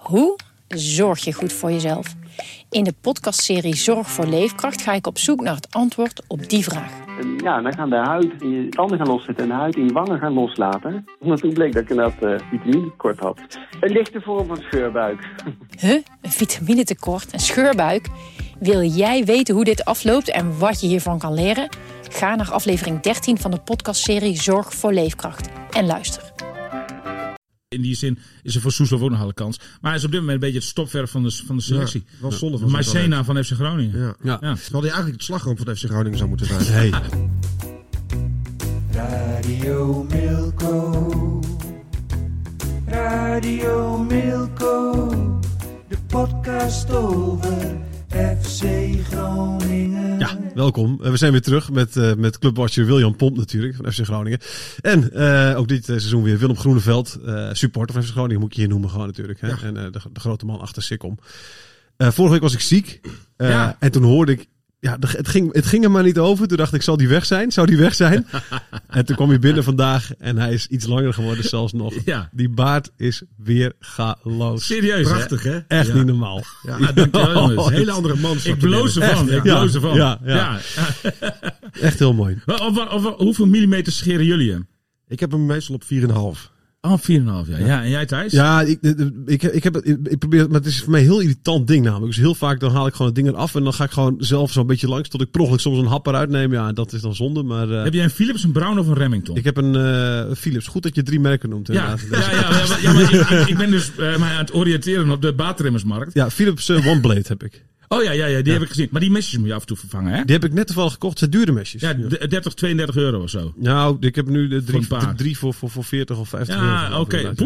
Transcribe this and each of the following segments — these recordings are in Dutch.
Hoe zorg je goed voor jezelf? In de podcastserie Zorg voor Leefkracht ga ik op zoek naar het antwoord op die vraag. Ja, dan gaan de huid in je tanden gaan loszetten en de huid in je wangen gaan loslaten. Omdat toen bleek dat ik inderdaad vitaminetekort had. Een lichte vorm van scheurbuik. Een vitaminetekort, een scheurbuik? Wil jij weten hoe dit afloopt en wat je hiervan kan leren? Ga naar aflevering 13 van de podcastserie Zorg voor Leefkracht en luister. In die zin is er voor Soeslof ook nog alle kans. Maar hij is op dit moment een beetje het stopverf van de selectie. Ja, wel zonde van Maicena van FC Groningen. Ja. Terwijl hij eigenlijk het slagroom van de FC Groningen zou moeten zijn. Hey. Radio Milko. Radio Milko. De podcast over FC Groningen. Ja, welkom. We zijn weer terug met clubwatcher William Pomp natuurlijk van FC Groningen. En ook dit seizoen weer Willem Groeneveld, supporter van FC Groningen moet je hier noemen gewoon natuurlijk. Hè? Ja. En de grote man achter Sikkom. Vorige week was ik ziek en toen hoorde ik, het ging er maar niet over. Toen dacht ik, zou die weg zijn? En toen kwam hij binnen vandaag en hij is iets langer geworden zelfs nog. Ja. Die baard is weer galoos. Serieus, prachtig hè? Echt niet normaal. Ja, dankjewel. Een hele andere man. Ik bloos ervan. Ja. Echt heel mooi. Hoeveel millimeter scheren jullie hem? Ik heb hem meestal op 4,5. Oh, 4,5 ja. En jij Thijs? Ja, ik probeer, maar het is voor mij een heel irritant ding namelijk. Dus heel vaak dan haal ik gewoon het ding eraf en dan ga ik gewoon zelf zo'n beetje langs tot ik per ongeluk soms een hap eruit neem. Ja, dat is dan zonde. Maar, heb jij een Philips, een Brown of een Remington? Ik heb een Philips. Goed dat je 3 merken noemt. Ja, maar ik ben dus mij aan het oriënteren op de baatrimmersmarkt. Ja, Philips One Blade heb ik. Oh ja, die heb ik gezien. Maar die mesjes moet je af en toe vervangen, hè? Die heb ik net toevallig gekocht. Het zijn dure mesjes. Ja, 30, 32 euro of zo. Nou, ik heb nu drie voor 40 of 50 euro. Ja, oké. Maar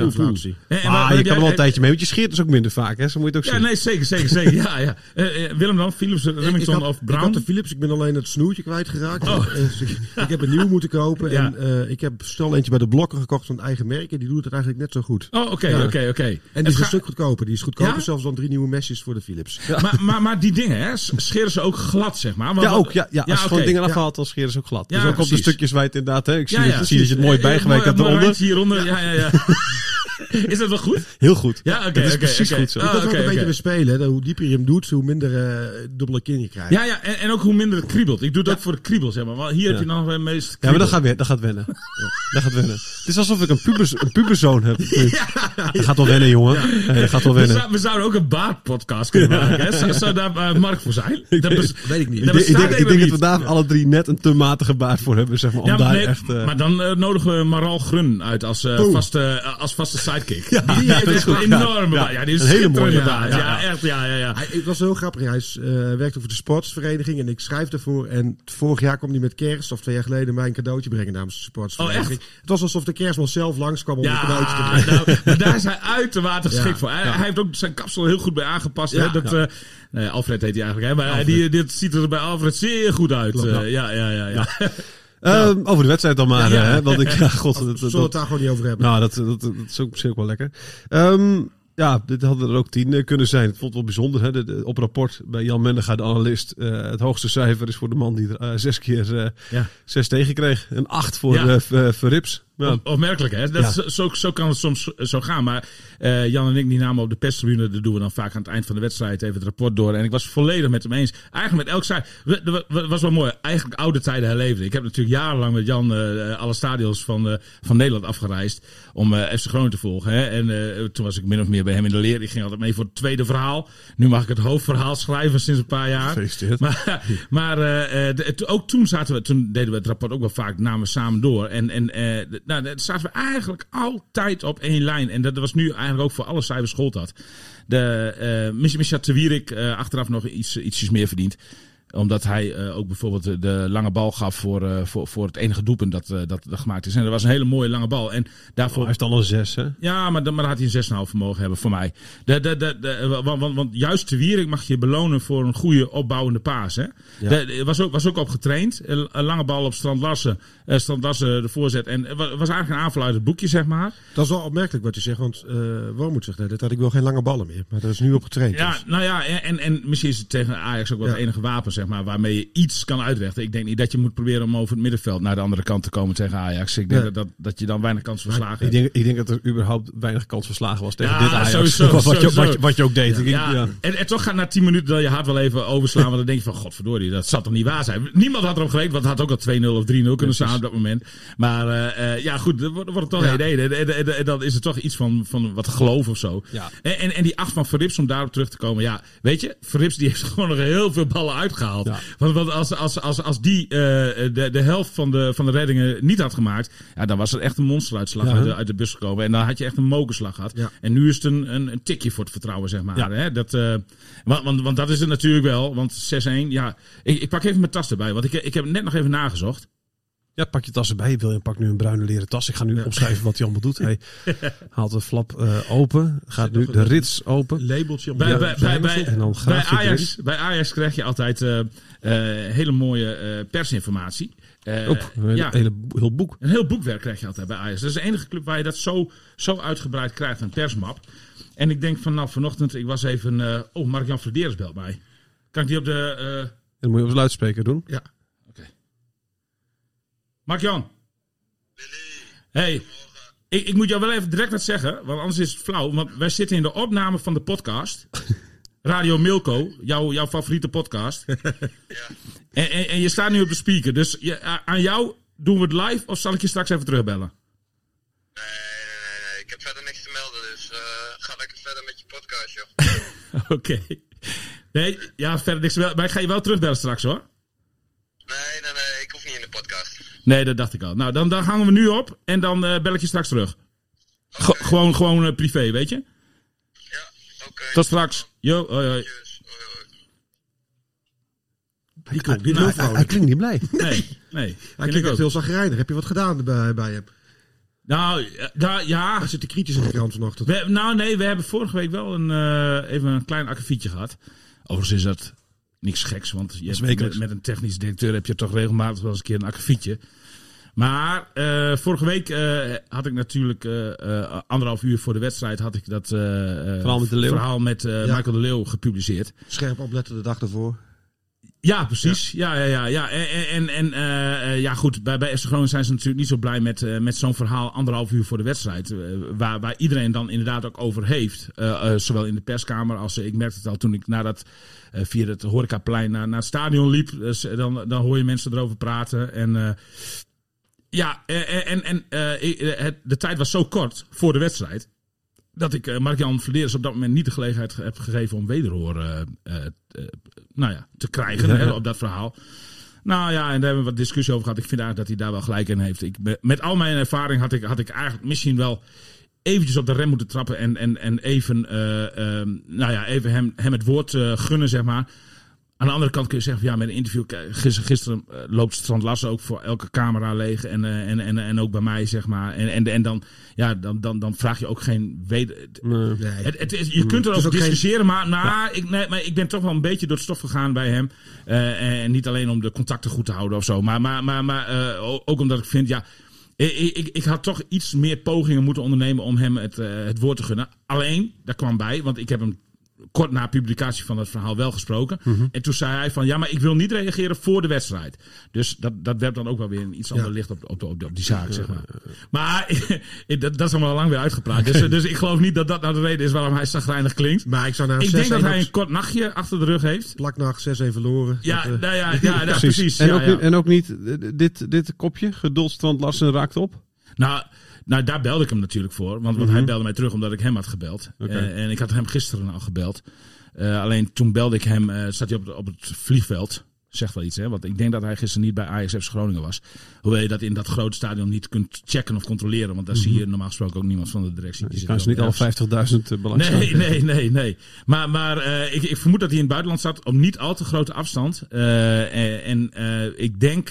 je kan er wel een tijdje mee, want je scheert dus ook minder vaak, hè? Zo moet je het ook zien. Ja, nee, zeker. Ja. Willem dan? Philips, Remington of Brown? Ik had de Philips, ik ben alleen het snoertje kwijtgeraakt. Oh. Ik heb een nieuw moeten kopen. Ja. En ik heb snel eentje bij de Blokker gekocht van het eigen merk. En die doet het eigenlijk net zo goed. Oh, oké. En die is een stuk goedkoper. Die is goedkoper zelfs dan 3 nieuwe mesjes voor de Philips. Ja. Maar die dingen, hè, scheren ze ook glad, zeg maar. Als je gewoon dingen afhaalt, dan scheren ze ook glad. Ja, dus ook precies. op de stukjes waar je het inderdaad... Hè, ik zie dat je het mooi bijgewerkt hebt eronder. Hieronder. Ja. Is dat wel goed? Heel goed. Ja, oké. Dat is precies goed zo. Dat is ook een beetje weer spelen. Hoe dieper je hem doet, hoe minder dubbele kin je krijgt. Ja, en ook hoe minder het kriebelt. Ik doe het ook voor de kriebel, zeg maar. Want hier heb je dan het meest kriebel. Ja, maar dat gaat wennen. Dat gaat wennen. Het is alsof ik een puberzoon heb. Dat gaat wel wennen, jongen. Ja. Dat gaat wel wennen. We zouden ook een baardpodcast kunnen maken. Hè? Zou daar markt voor zijn? Weet ik niet. Ik denk dat we daar alle 3 net een te matige baard voor hebben, zeg maar. Om daar echt, maar dan nodigen we Maral Grun uit als vaste sidekick. Ja, die heeft echt een enorme baard. Ja, die is een hele mooie baard. Ja, echt. Het was heel grappig. Hij werkte voor de sportsvereniging en ik schrijf ervoor. En vorig jaar kwam hij met kerst, of 2 jaar geleden, mij een cadeautje brengen namens de sportsvereniging. Het was alsof de kerstman zelf langskwam om een cadeautje te brengen. Nou, maar daar is hij uitermate geschikt voor. Hij heeft ook zijn kapsel heel goed bij aangepast. Ja, hè? Nee, Alfred heet hij eigenlijk, hè? Maar dit ziet er bij Alfred zeer goed uit. Ja. Over de wedstrijd dan maar. Hè? Want zullen we het daar gewoon niet over hebben? Nou, dat is ook misschien ook wel lekker. Dit hadden er ook 10 kunnen zijn. Het vond het wel bijzonder. Hè? Op rapport bij Jan Mendega, de analist. Het hoogste cijfer is voor de man die er 6 keer 6 tegen kreeg. Een 8 voor Verrips. Ja. Opmerkelijk, hè? Zo kan het soms zo gaan. Maar Jan en ik die namen op de perstribune, dat doen we dan vaak aan het eind van de wedstrijd even het rapport door. En ik was volledig met hem eens. Eigenlijk met elk cijfer. Het was wel mooi. Eigenlijk oude tijden herleefde. Ik heb natuurlijk jarenlang met Jan alle stadions van Nederland afgereisd om FC Groningen te volgen. Hè? En toen was ik min of meer bij hem in de leer. Ik ging altijd mee voor het tweede verhaal. Nu mag ik het hoofdverhaal schrijven sinds een paar jaar. Gefeliciteerd. Ook toen deden we het rapport ook wel vaak, namen we samen door. Daar zaten we eigenlijk altijd op 1 lijn. En dat was nu eigenlijk ook voor alle cijfers gold dat. Misha Te Wierik achteraf nog ietsjes meer verdient. Omdat hij ook bijvoorbeeld de lange bal gaf voor het enige doelpunt dat gemaakt is. En dat was een hele mooie lange bal. En daarvoor... hij heeft al een 6, hè? Ja, maar dan had hij een 6,5 vermogen hebben voor mij. Want juist Te Wierik mag je belonen voor een goede opbouwende paas. Hè? Ja. Was ook op getraind. Een lange bal op Strand Larsen de voorzet. En het was eigenlijk een aanval uit het boekje, zeg maar. Dat is wel opmerkelijk wat je zegt. Want Wormoed zegt dat ik wil geen lange ballen meer. Maar daar is nu op getraind. Ja, dus. Nou ja, en misschien is het tegen Ajax ook wel het enige wapen. zeg maar, waarmee je iets kan uitrechten. Ik denk niet dat je moet proberen om over het middenveld naar de andere kant te komen tegen Ajax. Ik denk dat je dan weinig kans verslagen hebt. Ik denk dat er überhaupt weinig kans verslagen was tegen Ja, dit Ajax. sowieso. Wat je ook deed. Ja. En toch gaat na 10 minuten dan je hart wel even overslaan. Want dan denk je van, godverdorie, dat zal toch niet waar zijn. Niemand had erop gerekend, want het had ook al 2-0 of 3-0 kunnen staan op dat moment. Maar ja goed, dan wordt het toch 1-1. En dan is het toch iets van wat geloof of zo. Ja. En die 8 van Verrips, om daarop terug te komen. Ja, weet je, Verrips die heeft gewoon nog heel veel ballen uitgehaald. Ja. Want als die de helft van de reddingen niet had gemaakt, ja, dan was het echt een monsteruitslag uit de bus gekomen. En dan had je echt een mokerslag gehad. Ja. En nu is het een tikje voor het vertrouwen, zeg maar. Ja. Hè? Want dat is het natuurlijk wel. Want 6-1, ja. Ik pak even mijn tas erbij, want ik heb net nog even nagezocht. Ja, pak je tas erbij. William pakt nu een bruine leren tas. Ik ga nu opschrijven wat hij allemaal doet. Hij haalt de flap open. Gaat nu de rits open. Labeltje. En dan bij Ajax krijg je altijd hele mooie persinformatie. Heel boek. Een heel boekwerk krijg je altijd bij Ajax. Dat is de enige club waar je dat zo uitgebreid krijgt, een persmap. En ik denk van, nou, vanochtend, ik was even... Mark-Jan Flederis belt mij. Kan ik die op de... Dat moet je op de luidspreker doen. Ja. Mark-Jan. Hey, ik moet jou wel even direct wat zeggen, want anders is het flauw. Want wij zitten in de opname van de podcast. Radio Milko, jouw favoriete podcast. Ja. En je staat nu op de speaker. Dus aan jou doen we het live of zal ik je straks even terugbellen? Nee. Ik heb verder niks te melden, dus ga lekker verder met je podcast, joh. Oké. Nee, ja, verder niks te melden. Maar ik ga je wel terugbellen straks, hoor. Nee, ik hoef niet in de podcast. Nee, dat dacht ik al. Nou, dan hangen we nu op en dan bel ik je straks terug. Okay. Gewoon privé, weet je? Ja, oké. Tot straks. Yo, hoi. Yes, Hij klinkt niet blij. Nee. Hij klinkt echt heel zagrijnig. Heb je wat gedaan bij hem? Nou, ja. Hij zit te kritisch in de krant vanochtend. We hebben vorige week wel even een klein akkefietje gehad. Overigens is dat niks geks, want met een technisch directeur heb je toch regelmatig wel eens een keer een akkefietje. Maar vorige week had ik natuurlijk 1,5 uur voor de wedstrijd had ik dat verhaal met Michael de Leeuw gepubliceerd. Scherp opletten de dag ervoor. Ja, precies. Ja. En goed, bij FC Groningen zijn ze natuurlijk niet zo blij met zo'n verhaal 1,5 uur voor de wedstrijd. Waar iedereen dan inderdaad ook over heeft. Zowel in de perskamer als ik merkte het al toen ik via het horecaplein naar het stadion liep. Dus, dan hoor je mensen erover praten. En de tijd was zo kort voor de wedstrijd dat ik Mark-Jan Flederis op dat moment niet de gelegenheid heb gegeven om wederhoor te krijgen op dat verhaal. Nou ja, en daar hebben we wat discussie over gehad. Ik vind eigenlijk dat hij daar wel gelijk in heeft. Met al mijn ervaring had ik eigenlijk misschien wel eventjes op de rem moeten trappen en even hem het woord gunnen, zeg maar. Aan de andere kant kun je zeggen, met een interview, gisteren loopt Strand Larsen ook voor elke camera leeg en ook bij mij, zeg maar. En dan vraag je ook geen je kunt erover discussiëren, maar ik ben toch wel een beetje door het stof gegaan bij hem. En niet alleen om de contacten goed te houden of zo, maar ook omdat ik vind, ik had toch iets meer pogingen moeten ondernemen om hem het woord te gunnen. Alleen, daar kwam bij, want ik heb hem kort na publicatie van het verhaal wel gesproken. Mm-hmm. En toen zei hij van, maar ik wil niet reageren voor de wedstrijd. Dus dat werpt dan ook wel weer een iets ander licht op die zaak, zeg maar. Maar dat is allemaal al lang weer uitgepraat. Dus ik geloof niet dat nou de reden is waarom hij chagrijnig klinkt. Maar ik denk dat hij een kort nachtje achter de rug heeft. Plaknacht, 6-1 verloren. Precies. En ook niet dit kopje, geduld Strand Larsen raakt op? Nou, daar belde ik hem natuurlijk voor. Want hij belde mij terug omdat ik hem had gebeld. Okay. En ik had hem gisteren al gebeld. Alleen toen belde ik hem, zat hij op het vliegveld. Zegt wel iets, hè? Want ik denk dat hij gisteren niet bij Ajax FC Groningen was. Hoewel je dat in dat grote stadion niet kunt checken of controleren. Want daar zie je normaal gesproken ook niemand van de directie. Je kan ze niet al 50.000 belangstellingen. Nee. Maar ik vermoed dat hij in het buitenland zat op niet al te grote afstand. Ik denk...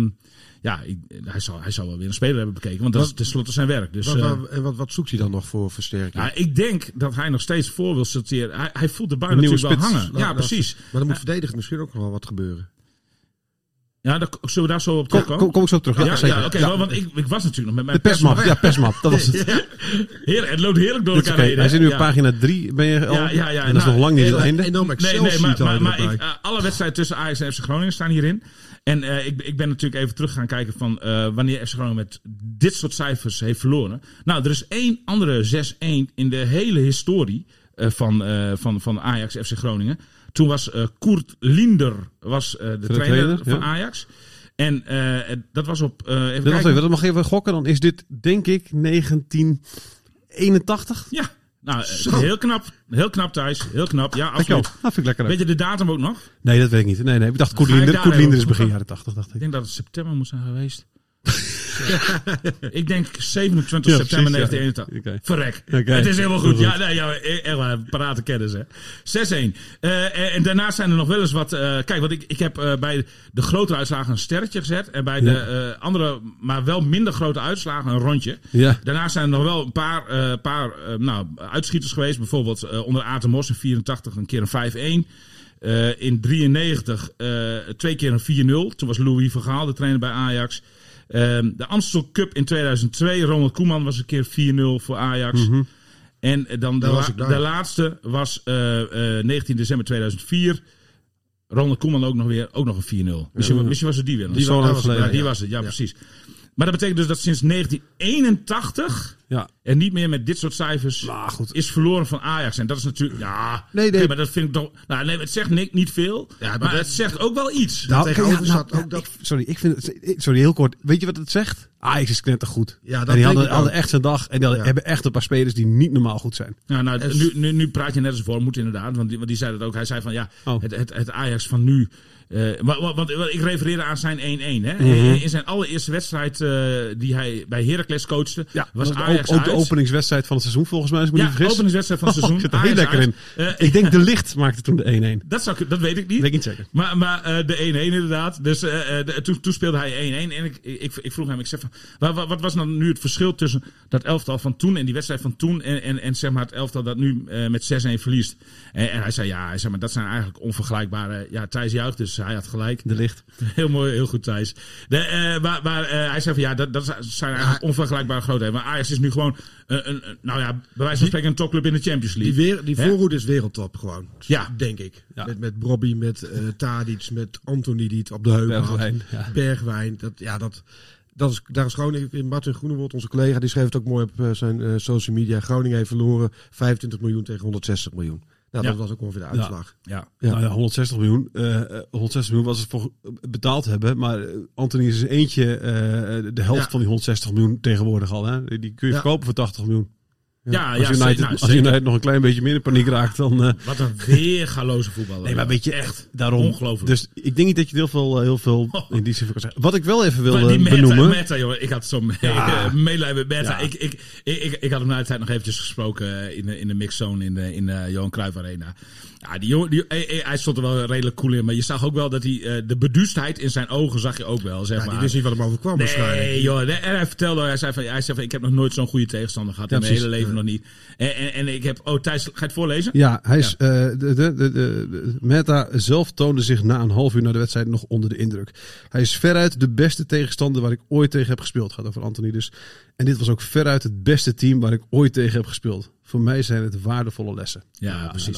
hij zal wel weer een speler hebben bekeken. Want dat is tenslotte zijn werk. Dus, wat zoekt hij dan nog voor versterking? Ja, ik denk dat hij nog steeds voor wil sorteren. Hij voelt de bui natuurlijk wel hangen. Precies. Maar dan moet verdedigend misschien ook nog wel wat gebeuren. Ja, zullen we daar zo op terugkomen? Kom ik zo terug. Ja, zeker. Oké, want ik was natuurlijk nog met mijn de persmap. Ja, persmap. Dat was het. Het loopt heerlijk door elkaar heen. Hij zit nu op pagina 3. Ben je al? Ja. En dat is nog lang niet het einde. Enorm Excel-sheet maar alle wedstrijden tussen Ajax en FC Groningen staan hierin. En ik ben natuurlijk even terug gaan kijken van wanneer FC Groningen met dit soort cijfers heeft verloren. Nou, er is 1 andere 6-1 in de hele historie van Ajax FC Groningen. Toen was Koert Linder de trainer van Ajax. En dat was op... even kijken. Dat mag even gokken. Dan is dit, denk ik, 1981. Ja, nou, heel knap Thijs. Heel knap. Ja, absoluut. Dat vind ik lekker. Weet je de datum ook nog? Nee, dat weet ik niet. Nee. Ik dacht Koert Linder is begin jaren 80, dacht ik. Ik denk dat het september moet zijn geweest. Ik denk 27 september 1981. Okay. Verrek. Het is helemaal goed. Echt waar, parate kennis, hè. 6-1. En daarna zijn er nog wel eens wat... kijk, want ik heb bij de grotere uitslagen een sterretje gezet. En bij de andere, maar wel minder grote uitslagen, een rondje. Ja. Daarna zijn er nog wel een paar uitschieters geweest. Bijvoorbeeld onder Aten Mos in 84 een keer een 5-1. In 93 2 keer een 4-0. Toen was Louis van Gaal de trainer bij Ajax. De Amstel Cup in 2002. Ronald Koeman was een keer 4-0 voor Ajax. Mm-hmm. En dan de laatste was 19 december 2004. Ronald Koeman ook nog een 4-0. Misschien was het die weer. Die was het, precies. Maar dat betekent dus dat sinds 1981 en niet meer met dit soort cijfers is verloren van Ajax. En dat is natuurlijk... Nee. Maar dat vind ik toch... het zegt niet veel, maar het zegt ook wel iets. Sorry, heel kort. Weet je wat het zegt? Ajax is knettergoed. Ja, en die hadden echt zijn dag. En die hebben echt een paar spelers die niet normaal goed zijn. Ja, nu praat je net als Wormoed inderdaad. Want die zei dat ook. Hij zei van het Ajax van nu... Want ik refereerde aan zijn 1-1. Hè? Mm-hmm. In zijn allereerste wedstrijd die hij bij Heracles coachte, was Ajax ook de openingswedstrijd van het seizoen volgens mij. De openingswedstrijd van het seizoen. Ik zit er heel lekker in. Ik denk De Ligt maakte toen de 1-1. Dat weet ik niet. Weet ik niet zeker. Maar de 1-1 inderdaad. Dus toen speelde hij 1-1. En ik vroeg hem, ik zeg van, wat was dan nu het verschil tussen dat elftal van toen en die wedstrijd van toen en zeg maar het elftal dat nu met 6-1 verliest? En hij zei, maar dat zijn eigenlijk onvergelijkbare... Ja, Thijs juicht, dus hij had gelijk. De Ligt. Heel mooi, heel goed Thijs. Maar hij zei van dat zijn eigenlijk onvergelijkbare grootheden. Maar Ajax is nu gewoon bij wijze van spreken een topclub in de Champions League. Die voorhoede is wereldtop gewoon. Ja. Denk ik. Ja. Met Brobby, met Tadic, met Anthony die het op de heuvel had. Bergwijn. Daar is Groningen, Martin Groenewold, onze collega, die schreef het ook mooi op zijn social media. Groningen heeft verloren 25 miljoen tegen 160 miljoen. Dat was ook ongeveer de uitslag. Ja. 160 miljoen. 160 miljoen was het voor betaald hebben. Maar Anthony is eentje de helft van die 160 miljoen tegenwoordig al. Hè? Die kun je verkopen voor 80 miljoen. Als United nog een klein beetje meer in paniek raakt, dan... Wat een weergaloze voetballer. Nee, maar weet je, echt daarom... Ongelooflijk. Dus ik denk niet dat je heel veel in die zin kan zeggen. Wat ik wel even wilde benoemen... Meta, joh. Ik had zo'n meelijden met Meta. Ja. Ik had hem na de tijd nog eventjes gesproken in de mixzone in de Johan Cruijff Arena. Ja, hij stond er wel redelijk cool in. Maar je zag ook wel dat hij... de beduustheid in zijn ogen zag je ook wel. Zeg maar. Die wist niet wat hem overkwam waarschijnlijk. Nee, joh. En hij vertelde... Hij zei van ik heb nog nooit zo'n goede tegenstander gehad. In mijn hele leven nog niet. En ik heb... Oh, Thijs, ga je het voorlezen? Ja, hij is... De Meta zelf toonde zich na een half uur na de wedstrijd nog onder de indruk. Hij is veruit de beste tegenstander waar ik ooit tegen heb gespeeld. Gaat over Anthony dus. En dit was ook veruit het beste team waar ik ooit tegen heb gespeeld. Voor mij zijn het waardevolle lessen. Ja, precies.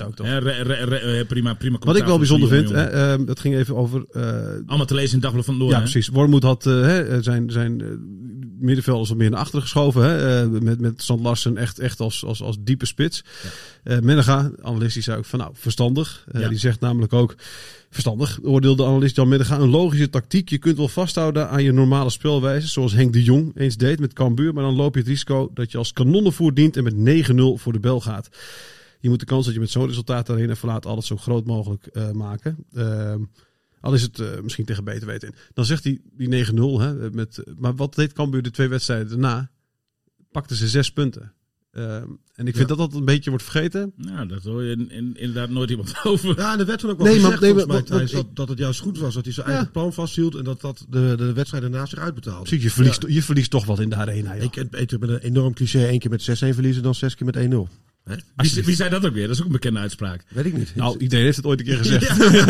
Prima. Wat ik wel bijzonder vind, dat ging even over... allemaal te lezen in Dagblad van Noord. Ja, precies. Wormoed had zijn middenvelders wat meer naar achteren geschoven. Hè, met Strand Larsen echt als diepe spits. Ja. Menega, analist, die zei ook van verstandig. Die zegt namelijk ook... Verstandig, oordeelde analist Jan Menega, een logische tactiek. Je kunt wel vasthouden aan je normale spelwijze, zoals Henk de Jong eens deed met Cambuur. Maar dan loop je het risico dat je als kanonnenvoer dient en met 9-0 voor de bel gaat. Je moet de kans dat je met zo'n resultaat daarheen verlaat altijd zo groot mogelijk maken. Al is het misschien tegen beter weten in. Dan zegt hij die 9-0. Maar wat deed Cambuur de 2 wedstrijden daarna? Pakten ze 6 punten. En ik vind dat een beetje wordt vergeten. Ja, dat hoor je inderdaad nooit iemand over. Ja, en er werd toen ook wel gezegd dat het juist goed was. Dat hij zijn eigen plan vasthield en dat de wedstrijd daarna zich uitbetaalde. Je verliest toch wat in de arena. Ja. Ik heb met een enorm cliché 1 keer met 6-1 verliezen dan 6 keer met 1-0. Wie zei dat ook weer? Dat is ook een bekende uitspraak. Weet ik niet. Nou, iedereen heeft het ooit een keer gezegd.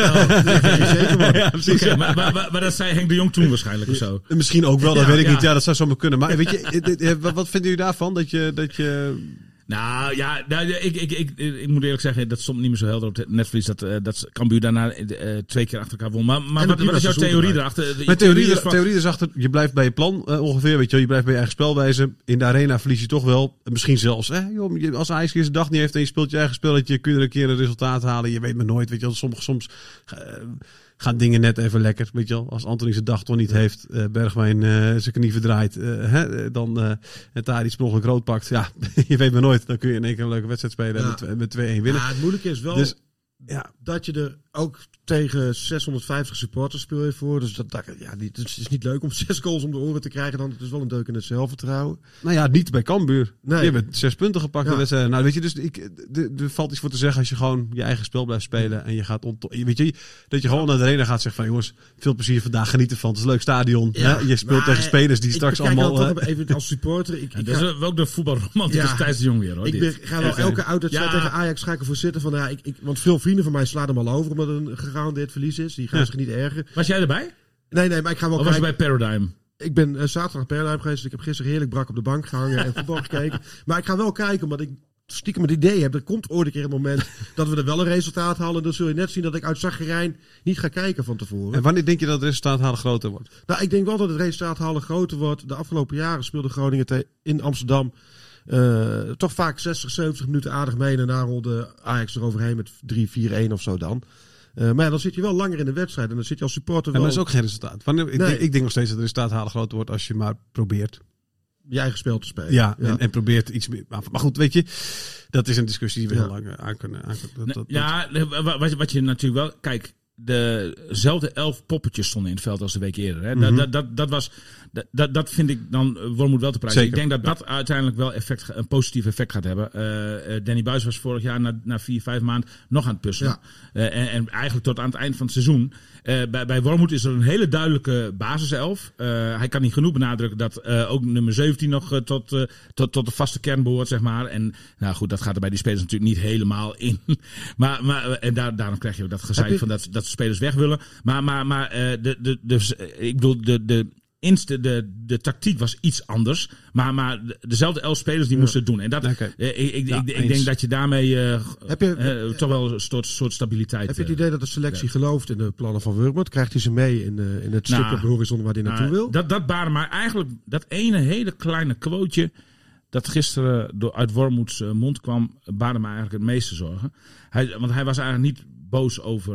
Zeker man. Ja, precies. Okay, maar dat zei Henk de Jong toen waarschijnlijk of zo. Misschien ook wel, dat weet ik niet. Ja, dat zou zomaar kunnen. Maar weet je, wat vinden jullie daarvan? Dat je... Nou ja, ik moet eerlijk zeggen, dat stond niet meer zo helder op het netvlies dat Cambuur daarna 2 keer achter elkaar won. Maar wat is jouw theorie erachter? Mijn theorie is achter, je blijft bij je plan ongeveer, weet je, je blijft bij je eigen spelwijze. In de arena verlies je toch wel, misschien zelfs, als Ajax een dag niet heeft en je speelt je eigen spelletje, kun je er een keer een resultaat halen. Je weet maar nooit, weet je wel, soms gaan dingen net even lekker, weet je wel. Als Anthony zijn dag toch niet heeft, Bergwijn zijn knie verdraait, dan en daar iets per ongeluk rood pakt. Ja, je weet maar nooit. Dan kun je in één keer een leuke wedstrijd spelen en met 2-1 winnen. Ja, het moeilijke is wel dat je er ook tegen 650 supporters speel je voor. Dus het is niet leuk om 6 goals om de oren te krijgen. Dan het is wel een deuk in het zelfvertrouwen. Nou ja, niet bij Cambuur. Nee. Je hebt 6 punten gepakt in de wedstrijd. Nou, weet je, dus er valt iets voor te zeggen als je gewoon je eigen spel blijft spelen en je gaat weet je, dat je gewoon naar de arena gaat zeggen van jongens, veel plezier vandaag, genieten van. Het is een leuk stadion. Ja. Je speelt tegen spelers die straks allemaal. Even als supporter. Dat is wel de voetbalromanticus Thijs de Jong weer hoor. Ik ga wel elke uitwedstrijd tegen Ajax ga ik ervoor zitten van want veel vrienden van mij slaan hem al over omdat het een gegarandeerd verlies is. Die gaan zich niet ergeren. Was jij erbij? Nee, maar ik ga wel kijken. Of was je bij Paradigm? Ik ben zaterdag Paradigm geweest, dus ik heb gisteren heerlijk brak op de bank gehangen en voetbal gekeken. Maar ik ga wel kijken, omdat ik stiekem het idee heb, er komt ooit een keer een moment dat we er wel een resultaat halen. Dan zul je net zien dat ik uit zagrijn niet ga kijken van tevoren. En wanneer denk je dat het resultaat halen groter wordt? Nou, ik denk wel dat het resultaat halen groter wordt. De afgelopen jaren speelde Groningen in Amsterdam toch vaak 60, 70 minuten aardig mee. En daarna rolde Ajax eroverheen met 3-4-1 of zo dan. Maar dan zit je wel langer in de wedstrijd. En dan zit je als supporter wel... Maar dat is ook geen resultaat. Ik denk nog steeds dat het resultaat halen groter wordt als je maar probeert je eigen spel te spelen. Ja. En probeert iets meer. Maar goed, weet je, dat is een discussie die we heel lang aan kunnen. Wat je natuurlijk wel... Kijk, dezelfde 11 poppetjes stonden in het veld als de week eerder. Hè? Dat vind ik dan Wormoed wel te prijzen. Zeker. Ik denk dat uiteindelijk wel een positief effect gaat hebben. Danny Buijs was vorig jaar na 4-5 maanden nog aan het puzzelen. Ja. En eigenlijk tot aan het eind van het seizoen. Bij Wormoed is er een hele duidelijke basiself. Hij kan niet genoeg benadrukken dat ook nummer 17 nog tot de vaste kern behoort, zeg maar. En nou goed, dat gaat er bij die spelers natuurlijk niet helemaal in. En daarom krijg je ook dat gezeik van dat de spelers weg willen. Maar ik bedoel, de tactiek was iets anders. Maar dezelfde 11 spelers die moesten het doen. En dat, ik denk dat je daarmee toch wel een soort stabiliteit... Heb je het idee dat de selectie gelooft in de plannen van Wormoed? Krijgt hij ze mee in het stukje op de horizon waar hij naartoe wil? Dat baarde maar eigenlijk dat ene hele kleine quoteje dat gisteren uit Wormoeds mond kwam, baarde me eigenlijk het meeste zorgen. Want hij was eigenlijk niet boos over...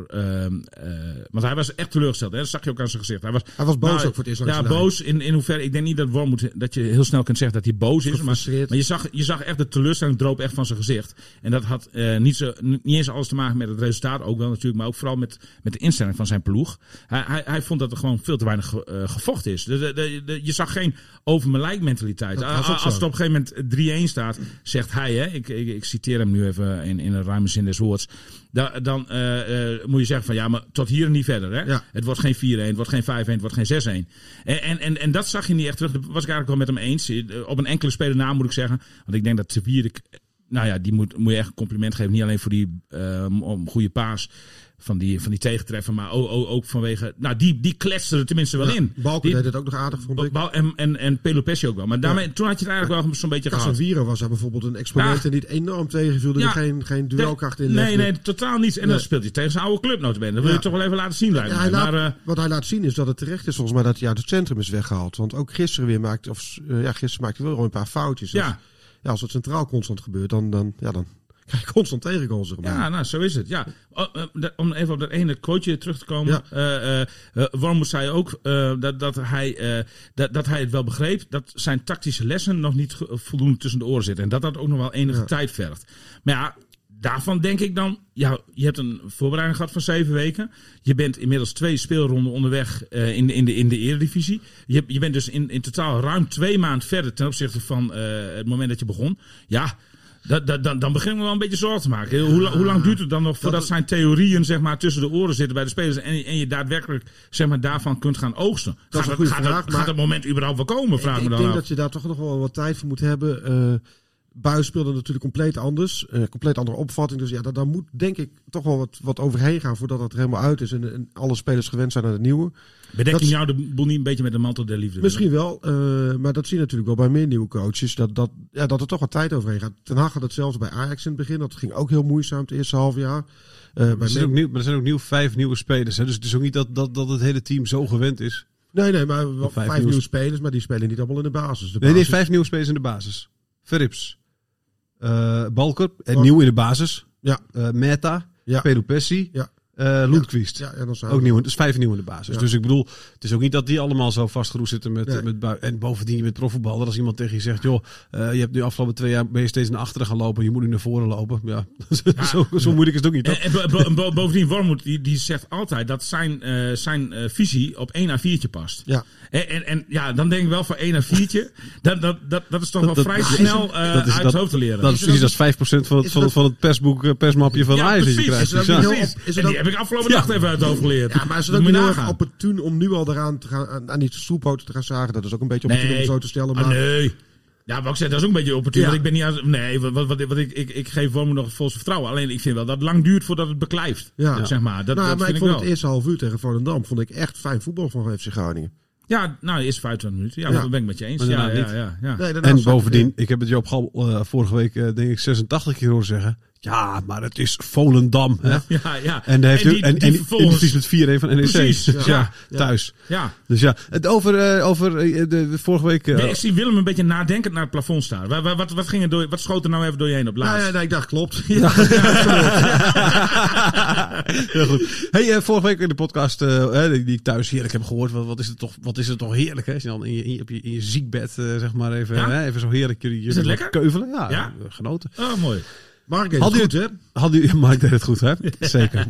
want hij was echt teleurgesteld. Hè? Dat zag je ook aan zijn gezicht. Hij was boos ook voor het eerst. Ja, boos in hoeverre... Ik denk niet dat Wormoed... Dat je heel snel kunt zeggen dat hij boos is. Maar je zag echt de teleurstelling droop echt van zijn gezicht. En dat had niet eens alles te maken met het resultaat. Ook wel natuurlijk. Maar ook vooral met de instelling van zijn ploeg. Hij vond dat er gewoon veel te weinig gevochten is. Je zag geen over mijn lijk mentaliteit. Als het op een gegeven moment 3-1 staat, zegt hij... Hè, ik citeer hem nu even in een ruime zin des woords. Dan moet je zeggen van ja, maar tot hier en niet verder. Hè? Ja. Het wordt geen 4-1, het wordt geen 5-1, het wordt geen 6-1. En dat zag je niet echt terug. Dat was ik eigenlijk wel met hem eens. Op een enkele speler na moet ik zeggen. Want ik denk dat Wierik, nou ja, die moet je echt een compliment geven. Niet alleen voor die goede paas van die tegentreffer, maar ook vanwege... Nou, die kletste er tenminste wel in. Balken deed het ook nog aardig, vond ik. En Pelopessi ook wel. Maar daarmee, toen had je het eigenlijk wel zo'n beetje gehad. Casemiro was daar bijvoorbeeld een exponent en niet enorm tegenviel. Er geen duelkracht in legde. Nee, totaal niet. En dan speelt hij tegen zijn oude club notabene. Dat wil je toch wel even laten zien. Wat hij laat zien is dat het terecht is volgens mij dat hij uit het centrum is weggehaald. Want ook gisteren weer maakte hij wel een paar foutjes. Ja. Als het centraal constant gebeurt, dan krijg je constant tegengoals. Ja, nou, zo is het. Ja. Om even op dat ene quoteje terug te komen. Wormoed zei ook dat hij het wel begreep dat zijn tactische lessen nog niet voldoende tussen de oren zitten. En dat ook nog wel enige tijd vergt. Maar ja, daarvan denk ik dan, ja, je hebt een voorbereiding gehad van 7 weken. Je bent inmiddels 2 speelronden onderweg in de Eredivisie. Je bent dus in totaal ruim 2 maanden verder ten opzichte van het moment dat je begon. Ja, dan begin ik me wel een beetje zorgen te maken. Hoe lang duurt het dan nog voordat zijn theorieën zeg maar, tussen de oren zitten bij de spelers en je daadwerkelijk zeg maar, daarvan kunt gaan oogsten? Gaat het moment überhaupt wel komen? Ik denk dat je daar toch nog wel wat tijd voor moet hebben. Buis speelde natuurlijk compleet anders. Compleet andere opvatting. Dus ja, daar moet denk ik toch wel wat overheen gaan voordat het er helemaal uit is. En alle spelers gewend zijn aan het nieuwe. Bedekt hij jou de boel niet een beetje met de mantel der liefde? Misschien wel. Maar dat zie je natuurlijk wel bij meer nieuwe coaches. Dat er toch wat tijd overheen gaat. Ten Hag had het zelfs bij Ajax in het begin. Dat ging ook heel moeizaam het eerste half jaar. Maar er zijn ook 5 nieuwe spelers. Hè? Dus het is ook niet dat het hele team zo gewend is. Nee, maar wel 5 nieuwe spelers. Maar die spelen niet allemaal in de basis. Nee, 5 nieuwe spelers in de basis. Verrips. Balker, nieuw in de basis. Ja. Meta, Ja. Perupessi, Ja. Lundqvist. Ja, en dan Ook nieuw, dus 5 nieuw in de basis. Ja. Dus ik bedoel, het is ook niet dat die allemaal zo vastgeroest zitten met Buis. En bovendien met profvoetbal, dat als iemand tegen je zegt, joh, je hebt nu afgelopen 2 jaar ben je steeds naar achteren gaan lopen, je moet nu naar voren lopen. Ja, zo moeilijk is het ook niet. En bovendien, Wormoed die zegt altijd dat zijn visie op 1 A4'tje past. Ja. En ja, dan denk ik wel voor 1 A4'tje, dat is toch wel vrij snel uit het hoofd te leren. Dat is precies, dat is 5% van het persmapje van Ajax. Precies. En die heb ik afgelopen nacht even uit het hoofd geleerd. Ja, maar is het ook niet heel erg opportun om nu al eraan te gaan, aan die stoelpoten te gaan zagen? Dat is ook een beetje opportun om zo te stellen. Maar... nee. Ja, wat ik zeg, dat is ook een beetje opportun. Ja. Want ik ben niet aan... Nee, ik geef Wormoed nog vol vertrouwen. Alleen ik vind wel dat het lang duurt voordat het beklijft. Ja. Zeg maar. Dat maar vind ik vond wel. het eerste half uur tegen Volendam vond ik echt fijn voetbal van FC Groningen. Ja, nou, de eerste 25 minuten. Ja, dat ben ik met je eens. Maar daarna Ja. Nee, En bovendien, ik heb het Joop Gal vorige week denk ik 86 keer horen zeggen. Ja, maar het is Volendam. Hè? Ja. En die vervolgens... verliest met 4-1 van NEC. Precies. Dus ja, thuis. Ja. Dus ja, het over de vorige week... Nee, ik zie Willem een beetje nadenkend naar het plafond staan. Wat schoot er nou even door je heen op laatst? Nee, ik dacht klopt. Heel goed. Hey, vorige week in de podcast die ik thuis heerlijk heb gehoord. Wat is het toch heerlijk, hè? Als je dan in je ziekbed, zeg maar even, even zo heerlijk jullie het lekker? keuvelen. Ja? Genoten. Oh, mooi. Mark deed het goed, hè? Mark deed het goed, hè? Zeker.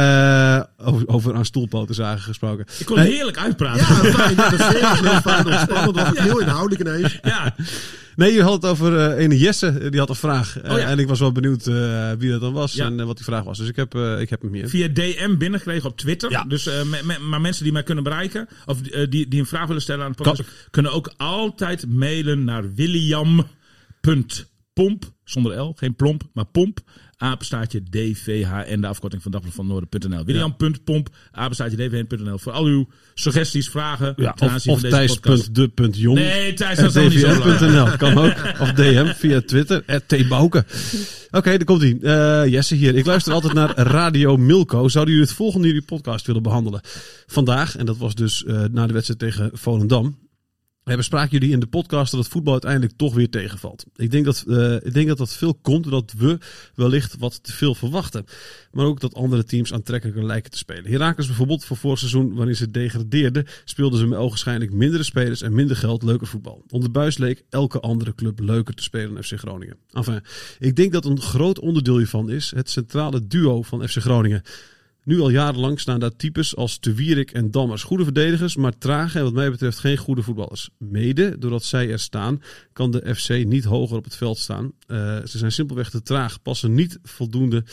Over aan stoelpoten zagen gesproken. Ik kon heerlijk uitpraten. Ja, fijn. Dat is heel fijn. Ontspannend. Was ik heel inhoudelijk ineens. Ja. Nee, je had het over ene Jesse. Die had een vraag. En ik was wel benieuwd wie dat dan was en wat die vraag was. Dus ik heb hem hier. Via DM binnengekregen op Twitter. Ja. Dus maar mensen die mij kunnen bereiken, of die een vraag willen stellen aan de podcast, kunnen ook altijd mailen naar william.pomp, zonder L, geen plomp, maar pomp, apenstaartje DVHN, de afkorting van Dagblad van Noorden.nl. William.pomp, apenstaartje DVHN.nl. Voor al uw suggesties, vragen ten aanzien van deze podcast. Thijs.de.jong. Nee, Thijs, dat is nog niet zo belangrijk. Kan ook. Of DM via Twitter, @tbouke. Oké, daar komt ie. Jesse hier. Ik luister altijd naar Radio Milko. Zouden jullie het volgende in jullie podcast willen behandelen? Vandaag, en dat was dus na de wedstrijd tegen Volendam, bespraken jullie in de podcast dat het voetbal uiteindelijk toch weer tegenvalt. Ik denk dat veel komt doordat we wellicht wat te veel verwachten. Maar ook dat andere teams aantrekkelijker lijken te spelen. Heracles bijvoorbeeld, voor vorig seizoen, wanneer ze degradeerden, speelden ze met ogenschijnlijk mindere spelers en minder geld leuker voetbal. Onder Buis leek elke andere club leuker te spelen dan FC Groningen. Enfin, ik denk dat een groot onderdeel hiervan is het centrale duo van FC Groningen. Nu al jarenlang staan daar types als Te Wierik en Dammers. Goede verdedigers, maar trage en wat mij betreft geen goede voetballers. Mede doordat zij er staan, kan de FC niet hoger op het veld staan. Ze zijn simpelweg te traag, pasen niet voldoende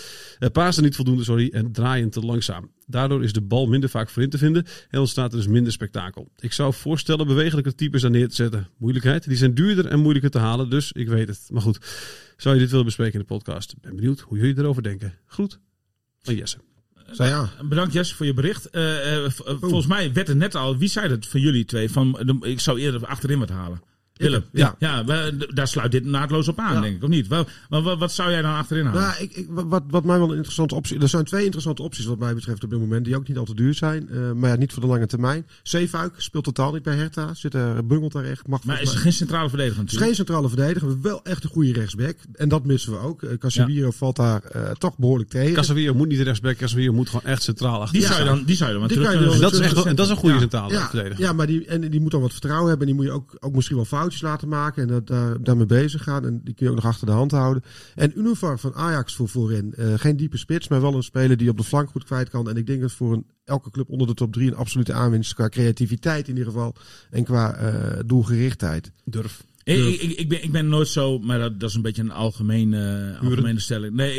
en draaien te langzaam. Daardoor is de bal minder vaak voorin te vinden en ontstaat er dus minder spektakel. Ik zou voorstellen bewegelijke types daar neer te zetten. Moeilijkheid, die zijn duurder en moeilijker te halen, dus ik weet het. Maar goed, zou je dit willen bespreken in de podcast? Ben benieuwd hoe jullie erover denken. Groet van Jesse. Bedankt Jesse voor je bericht. Volgens mij werd het net al, wie zei dat van jullie twee? Ik zou eerder achterin wat halen. Willem, daar sluit dit naadloos op aan, denk ik, of niet? Wat zou jij dan achterin halen? Nou, wat mij wel een interessante optie... Er zijn 2 interessante opties wat mij betreft op dit moment, die ook niet al te duur zijn. Maar ja, niet voor de lange termijn. Zeefuik speelt totaal niet bij Hertha. Bungelt daar echt. Maar is er geen centrale verdediger natuurlijk? Het is geen centrale verdediger. We hebben wel echt een goede rechtsback. En dat missen we ook. Casemiro valt daar toch behoorlijk tegen. Casemiro moet niet de rechtsback. Casemiro moet gewoon echt centraal achter. Die zou je dan maar terug kunnen. En dat is een goede centrale verdediger. Ja, maar die moet dan wat vertrouwen hebben. En die moet je ook misschien wel foutjes laten maken en daarmee bezig gaan. En die kun je ook nog achter de hand houden. En Unifar van Ajax voorin. Geen diepe spits, maar wel een speler die op de flank goed kwijt kan. En ik denk dat voor elke club onder de top 3 een absolute aanwinst qua creativiteit in ieder geval. En qua doelgerichtheid. Durf. Ik ben nooit zo, maar dat is een beetje een algemene stelling. Nee,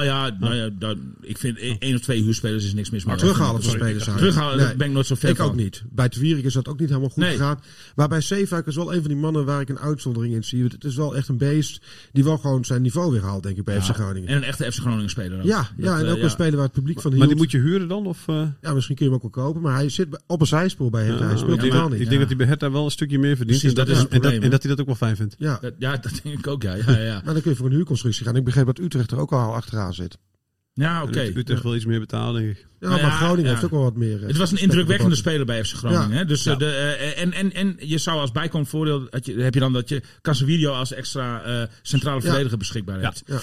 ik vind 1 of 2 huurspelers is niks mis mee. Terughalen van spelers uit. Terughalen ben ik nooit zo ver van. Ik ook niet. Bij Te Wierik is dat ook niet helemaal goed gegaan. Maar bij Zeefuik is wel een van die mannen waar ik een uitzondering in zie. Het is wel echt een beest die wel gewoon zijn niveau weer haalt, denk ik, bij FC Groningen. En een echte FC Groningen speler ook. En ook een speler waar het publiek van hield. Maar die moet je huren dan? Of, Ja, misschien kun je hem ook wel kopen. Maar hij zit op een zijspoor bij Hertha. Hij speelt helemaal niet. Ik denk dat hij bij Hertha wel een stukje meer verdient. Precies, en dat hij dat ook wel fijn vindt. Ja, dat denk ik ook, ja. Maar dan kun je voor een huurconstructie gaan. Ik begreep dat Utrecht er ook al achteraan zit. Ja, oké. Utrecht wil iets meer betalen, denk ik. Ja, maar Groningen heeft ook wel wat meer. Het was een indrukwekkende speler bij FC Groningen. Ja. Hè? Dus, en je zou als bijkomend voordeel, heb je dan dat je Casemiro als extra centrale verdediger beschikbaar hebt. Ja.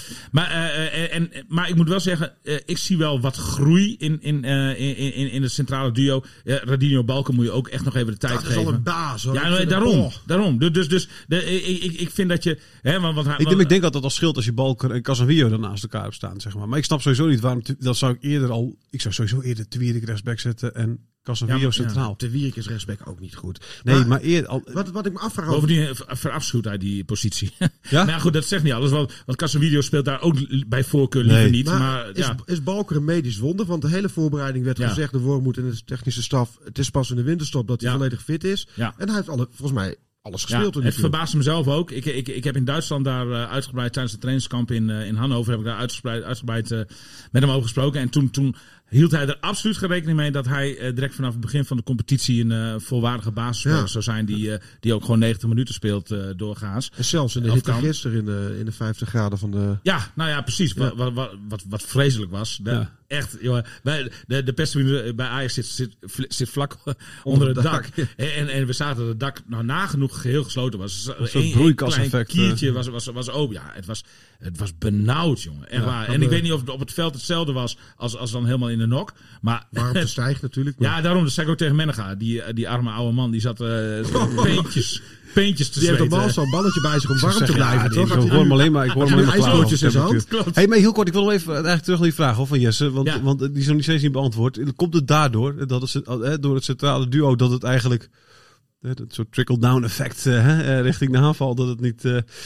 Maar ik moet wel zeggen, ik zie wel wat groei in het centrale duo. Radinho Balken moet je ook echt nog even de tijd geven. Dat is al een baas, hoor. Ja, daarom. Ik vind dat je... Hè, Ik denk dat dat al scheelt als je Balken en Casemiro dan naast elkaar hebt staan, zeg maar. Maar ik snap sowieso niet waarom... Dat zou ik eerder al... Ik zou sowieso eerder Te Wierik rechtsback zetten en Casemiro centraal. Te Wierik is rechtsback ook niet goed. Nee, maar eerder al... Wat ik me afvraag... Bovendien verafschuwt hij die positie. Ja? Maar goed, dat zegt niet alles. Want Casemiro speelt daar ook bij voorkeur liever niet. Maar is Balker een medisch wonder? Want de hele voorbereiding werd gezegd... de Wormoed en de technische staf... het is pas in de winterstop dat hij volledig fit is. Ja. En hij heeft volgens mij... alles gespeeld. Het verbaasde mezelf ook. Ik heb in Duitsland daar uitgebreid tijdens het trainingskamp in Hannover heb ik daar uitgebreid met hem over gesproken. En toen hield hij er absoluut geen rekening mee dat hij direct vanaf het begin van de competitie een volwaardige basisspeler zou zijn die ook gewoon 90 minuten speelt doorgaans. En zelfs in de hitte gisteren in de 50 graden van de... Ja, nou ja, precies. Ja. Wat vreselijk was. Echt, jongen. De perstribune bij Ajax zit vlak onder het dak. En we zaten het dak nagenoeg geheel gesloten was. Een broeikaseffect. Een kiertje was open. Ja, het was benauwd, jongen. Echt waar. En ik weet niet of het op het veld hetzelfde was als dan helemaal in de nok. Maar warmte stijgt natuurlijk. Maar... Ja, daarom. Dat zei ik ook tegen Menega. Die arme oude man, die zat peentjes te zweten. Die heeft normaal zo'n balletje bij zich om warm te blijven, toch? Ik hoor hem alleen maar ijslootjes in zijn hand. Hey, maar heel kort, ik wil nog even eigenlijk terug naar die vraag van Jesse. Want die is nog niet steeds niet beantwoord. Komt het daardoor, door het centrale duo, dat het eigenlijk... dat soort trickle-down effect richting de aanval, dat het niet...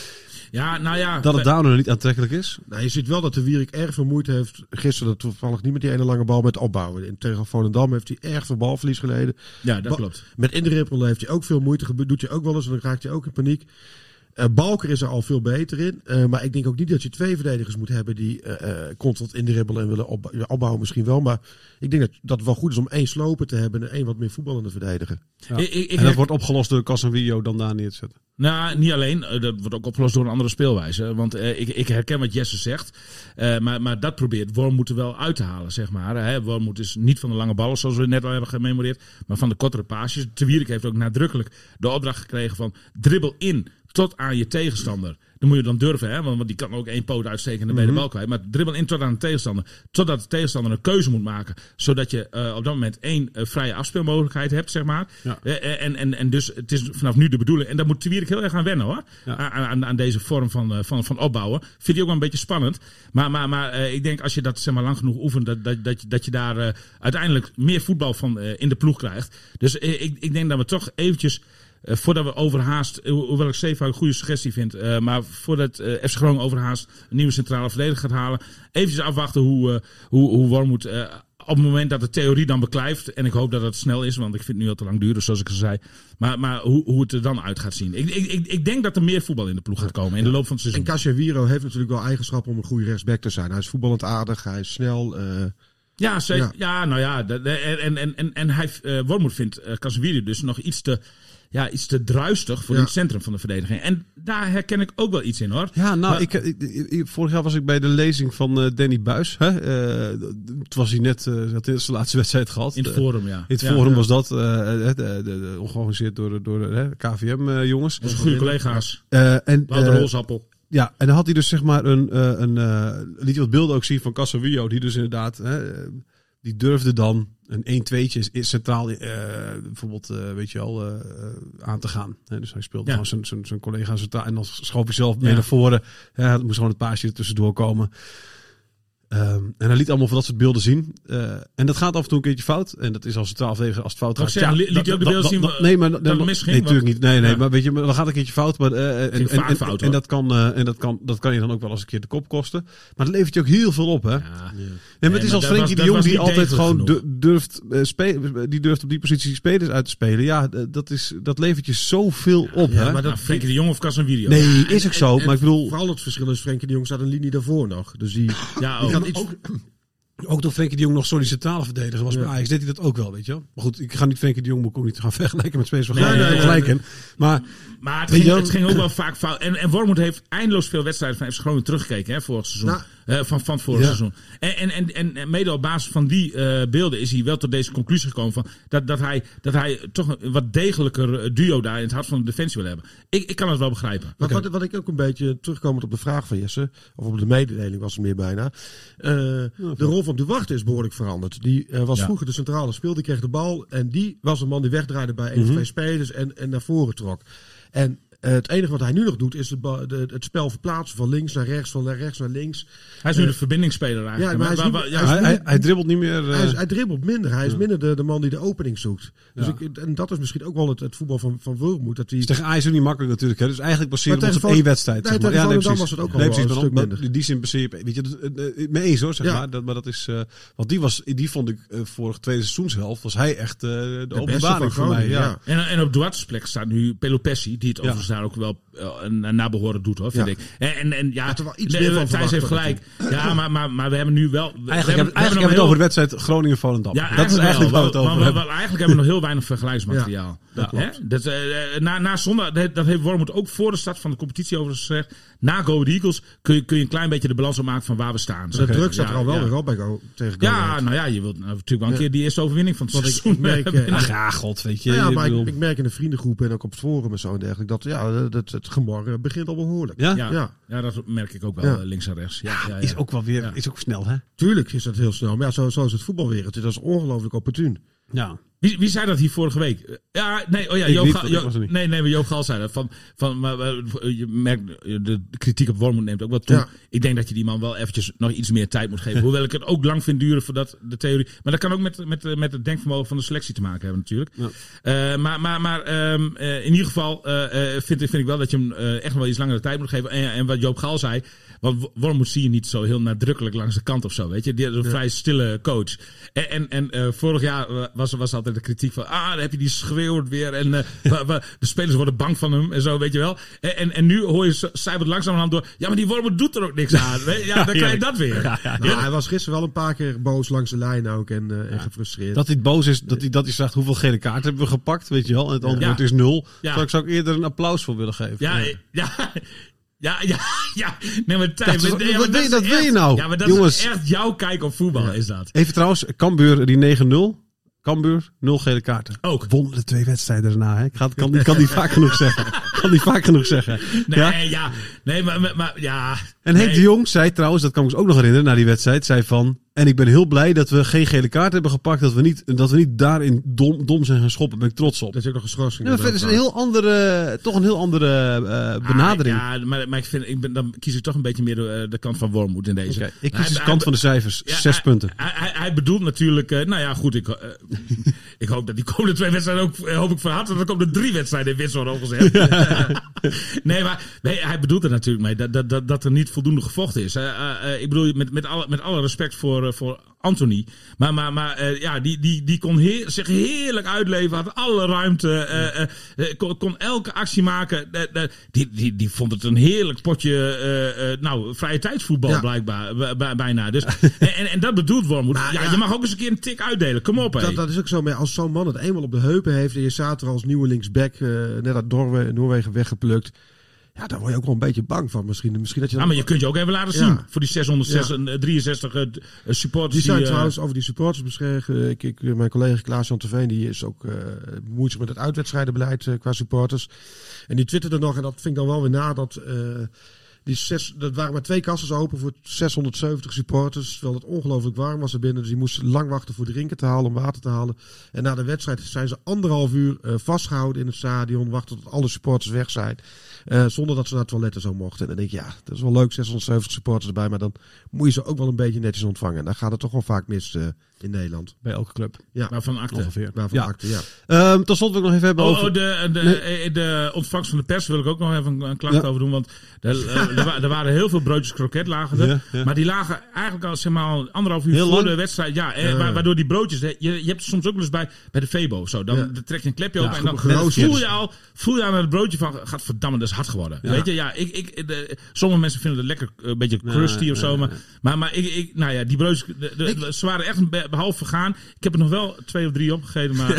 dat het daardoor niet aantrekkelijk is? Nou, je ziet wel dat de Wierik erg veel moeite heeft. Gisteren dat toevallig niet met die ene lange bal met opbouwen. Tegen Volendam heeft hij erg veel balverlies geleden. Ja, dat klopt. Met indribbelen heeft hij ook veel moeite. Doet hij ook wel eens en dan raakt hij ook in paniek. Balker is er al veel beter in. Maar ik denk ook niet dat je 2 verdedigers moet hebben die constant indribbelen en willen opbouwen misschien wel. Maar ik denk dat het wel goed is om 1 sloper te hebben en 1 wat meer voetballende verdediger. Ja. En dat wordt opgelost door Casemiro dan daar neer te zetten. Nou, niet alleen. Dat wordt ook opgelost door een andere speelwijze. Want ik herken wat Jesse zegt. Maar dat probeert Wormoed er wel uit te halen, zeg maar. Wormoed is niet van de lange ballen, zoals we net al hebben gememoreerd. Maar van de kortere paasjes. Te Wierik heeft ook nadrukkelijk de opdracht gekregen van dribbel in tot aan je tegenstander. Dan moet je dan durven, hè? Want die kan ook 1 poot uitsteken en dan ben je de bal kwijt. Maar dribbel in tot aan de tegenstander. Totdat de tegenstander een keuze moet maken. Zodat je op dat moment 1 vrije afspeelmogelijkheid hebt, zeg maar. Ja. En dus het is vanaf nu de bedoeling. En daar moet Te Wierik heel erg aan wennen, hoor. Ja. Aan deze vorm van opbouwen. Vind je ook wel een beetje spannend. Maar ik denk als je dat zeg maar lang genoeg oefent, dat je daar uiteindelijk meer voetbal van in de ploeg krijgt. Dus ik denk dat we toch eventjes... voordat we overhaast, hoewel ik Zeefuik een goede suggestie vind, maar voordat FC Groningen overhaast een nieuwe centrale verdediger gaat halen, eventjes afwachten hoe Wormoed op het moment dat de theorie dan beklijft, en ik hoop dat het snel is, want ik vind het nu al te lang duren, zoals ik al zei, maar hoe het er dan uit gaat zien. Ik denk dat er meer voetbal in de ploeg gaat komen in de loop van het seizoen. En Casemiro heeft natuurlijk wel eigenschappen om een goede rechtsback te zijn. Hij is voetballend aardig, hij is snel... Ja, zeker. Ja, nou ja. En Wormoed vindt Casemiro dus nog iets te druistig voor het centrum van de verdediging. En daar herken ik ook wel iets in, hoor. Ja, nou, vorig jaar was ik bij de lezing van Danny Buis. Toen was hij net, had de laatste wedstrijd gehad. In het Forum, ja. In het Forum was dat, ongeorganiseerd door de KVM-jongens. Onze goede collega's. Wouter Holsappel. Ja, en dan had hij dus zeg maar liet je wat beelden ook zien van Casemiro, die dus inderdaad, die durfde dan een 1-2'tje is centraal bijvoorbeeld, weet je wel, aan te gaan. Dus hij speelde gewoon zijn collega centraal en dan schoof hij zelf mee naar voren. Moest gewoon het paasje er tussendoor komen. En hij liet allemaal van dat soort beelden zien. En dat gaat af en toe een keertje fout. En dat is als het 12 als het fout gaat. Liet hij ook de beelden zien nee, maar dat het misging? Nee, natuurlijk niet. Nee, maar weet je, dan gaat een keertje fout. Maar, fout, dat kan je dan ook wel eens een keer de kop kosten. Maar dat levert je ook heel veel op, hè? Ja. En het is als dat Frenkie de was Jong die niet altijd gewoon durft durft op die positie spelers uit te spelen. Ja, dat levert je zoveel op, hè? Maar dat Frenkie de Jong of Casemiro? Nee, is ook zo. Maar ik bedoel... Vooral het verschil is, Frenkie de Jong staat een linie daarvoor nog. Dus die gaat iets... Ook toen Frenkie de Jong nog centrale verdediger was bij Ajax, deed hij dat ook wel, weet je wel. Maar goed, ik ga niet Frenkie de Jong moet ik ook niet gaan vergelijken met spelers van gelijk in. Maar het ging ook wel vaak fout. En Wormoed heeft eindeloos veel wedstrijden van FC Groningen teruggekeken, vorig seizoen. Van het vorige seizoen. En mede op basis van die beelden is hij wel tot deze conclusie gekomen van dat hij toch een wat degelijker duo daar in het hart van de defensie wil hebben. Ik kan het wel begrijpen. Wat ik ook een beetje terugkomend op de vraag van Jesse, of op de mededeling was het meer bijna. De rol van Duarte is behoorlijk veranderd. Die was vroeger de centrale speel, die kreeg de bal en die was een man die wegdraaide bij 1 of 2 spelers en naar voren trok. En het enige wat hij nu nog doet is het spel verplaatsen van links naar rechts, van rechts naar links. Hij is nu de verbindingsspeler eigenlijk. Ja, maar hij dribbelt niet meer. Hij dribbelt minder. Hij is minder de man die de opening zoekt. Dus en dat is misschien ook wel het voetbal van Wormoed. Dat hij... Tegen Ajax ook niet makkelijk natuurlijk. Hè? Dus eigenlijk baseren we ons op 1 wedstrijd. Nee, zeg maar. Dan was het ook al een stuk minder. In die zin baseer weet je, mee eens hoor, zeg maar. Maar dat is, want die vond ik vorig tweede seizoenshelft was hij echt de openbaring voor mij. Ja. En op Duarte's plek staat nu Pelopessi, die het overigens daar ook wel naar behoren doet, hoor, vind ik. En Thijs heeft gelijk. Ja, maar we hebben nu wel... Eigenlijk hebben we het over de wedstrijd Groningen-Volendam. Ja, dat is eigenlijk waar we het over hebben. Eigenlijk hebben we nog heel weinig vergelijksmateriaal. Na zondag, dat heeft Wormoed ook voor de start van de competitie overigens gezegd. Na Go Ahead Eagles kun je een klein beetje de balans opmaken van waar we staan. De druk staat er al wel weer op bij Go tegen Go Ahead. Ja, nou ja, je wilt natuurlijk wel een keer die eerste overwinning van het seizoen. God, weet je. Maar ik merk in de vriendengroep en ook op het forum en zo en dergelijke dat het gemor begint al behoorlijk. Ja, dat merk ik ook wel links en rechts. Is ook wel weer is ook snel, hè? Tuurlijk is dat heel snel. Maar zo is het voetbalwereld. Dat is ongelooflijk opportun. Ja. Wie zei dat hier vorige week? Joop Gal zei dat. Maar je merkt, de kritiek op Wormoed neemt ook wel toe. Ja. Ik denk dat je die man wel eventjes nog iets meer tijd moet geven. Hoewel ik het ook lang vind duren voordat de theorie... Maar dat kan ook met het denkvermogen van de selectie te maken hebben natuurlijk. Ja. In ieder geval vind ik wel dat je hem echt wel iets langer de tijd moet geven. En wat Joop Gal zei... Want Wormoed zie je niet zo heel nadrukkelijk langs de kant of zo, weet je. Die is een vrij stille coach. En vorig jaar was altijd de kritiek van... dan heb je die schreeuwt weer en de spelers worden bang van hem en zo, weet je wel. En nu hoor je cijfert langzamerhand door... Ja, maar die Wormoed doet er ook niks aan. Ja, dan krijg je dat weer. Hij was gisteren wel een paar keer boos langs de lijn ook en gefrustreerd. Dat hij boos is, dat hij zegt hoeveel gele kaarten hebben we gepakt, weet je wel. En het antwoord is 0. Ja. Daar zou ik eerder een applaus voor willen geven. Ja. Nee, maar Tijn, dat wil je nou. Ja, maar dat jongens, is echt jouw kijk op voetbal, is dat. Even trouwens, Cambuur die 9-0. Cambuur, 0 gele kaarten. Ook. Won de 2 wedstrijden daarna. Hè? Ik kan niet vaak genoeg zeggen. Nee, maar ja. En Henk de Jong zei trouwens, dat kan ik me ook nog herinneren, na die wedstrijd, zei van... En ik ben heel blij dat we geen gele kaart hebben gepakt. Dat we niet daarin dom zijn gaan schoppen. Ben ik trots op. Dat is ook nog een schorsing. Ja, dat is een heel andere benadering. Ja, maar dan kies ik toch een beetje meer de kant van Wormoed in deze. Okay. Ik kies de kant van de cijfers. 6 punten. Hij bedoelt natuurlijk... ik hoop dat die komende 2 wedstrijden ook... hoop ik van harte. Dan komt er 3 wedstrijden in Witsel overgezet. Nee, hij bedoelt er natuurlijk mee. Dat er niet voldoende gevochten is. Ik bedoel, met alle respect voor Anthony. Maar die kon zich heerlijk uitleven. Had alle ruimte. Kon elke actie maken. Die vond het een heerlijk potje vrije tijdsvoetbal blijkbaar. Bijna. Dus, en dat bedoelt Wormoed. Je mag ook eens een keer een tik uitdelen. Kom op. Dat is ook zo. Maar als zo'n man het eenmaal op de heupen heeft. En je staat er als nieuwe linksback net uit Noorwegen weggeplukt. Ja, daar word je ook wel een beetje bang van. Misschien dat je maar je kunt je ook even laten zien. Voor die 663 supporters. Die zijn trouwens over die supporters beschreven. Mijn collega Klaas-Jan Terveen, die is ook bemoeit zich met het uitwedstrijdenbeleid qua supporters. En die twitterde nog, en dat vind ik dan wel weer na, dat Dat waren maar 2 kassen open voor 670 supporters. Terwijl het ongelooflijk warm was er binnen. Dus die moesten lang wachten voor drinken te halen, om water te halen. En na de wedstrijd zijn ze 1,5 uur vastgehouden in het stadion. Wachten tot alle supporters weg zijn. Zonder dat ze naar het toilet en zo mochten. En dan denk je, ja, dat is wel leuk, 670 supporters erbij. Maar dan moet je ze ook wel een beetje netjes ontvangen. En dan gaat het toch wel vaak mis in Nederland. Bij elke club. Ja. Waarvan akte. Ongeveer. Waarvan akte, ja. Tot slot wil ik nog even hebben over... De ontvangst van de pers wil ik ook nog even een klacht over doen. Want er waren heel veel broodjes kroket lagen er. Ja. Maar die lagen eigenlijk al, zeg maar, 1,5 uur Heel voor lang. de wedstrijd. Ja, waardoor die broodjes... Je hebt het soms ook wel eens bij de Febo of zo. Dan trek je een klepje open en dan voel je aan het broodje van... Gadverdamme, dat is hard geworden. Ja. Weet je, sommige mensen vinden het lekker een beetje crusty of zo. Maar die broodjes... Ze waren echt behalve vergaan. Ik heb er nog wel 2 of 3 opgegeten. Maar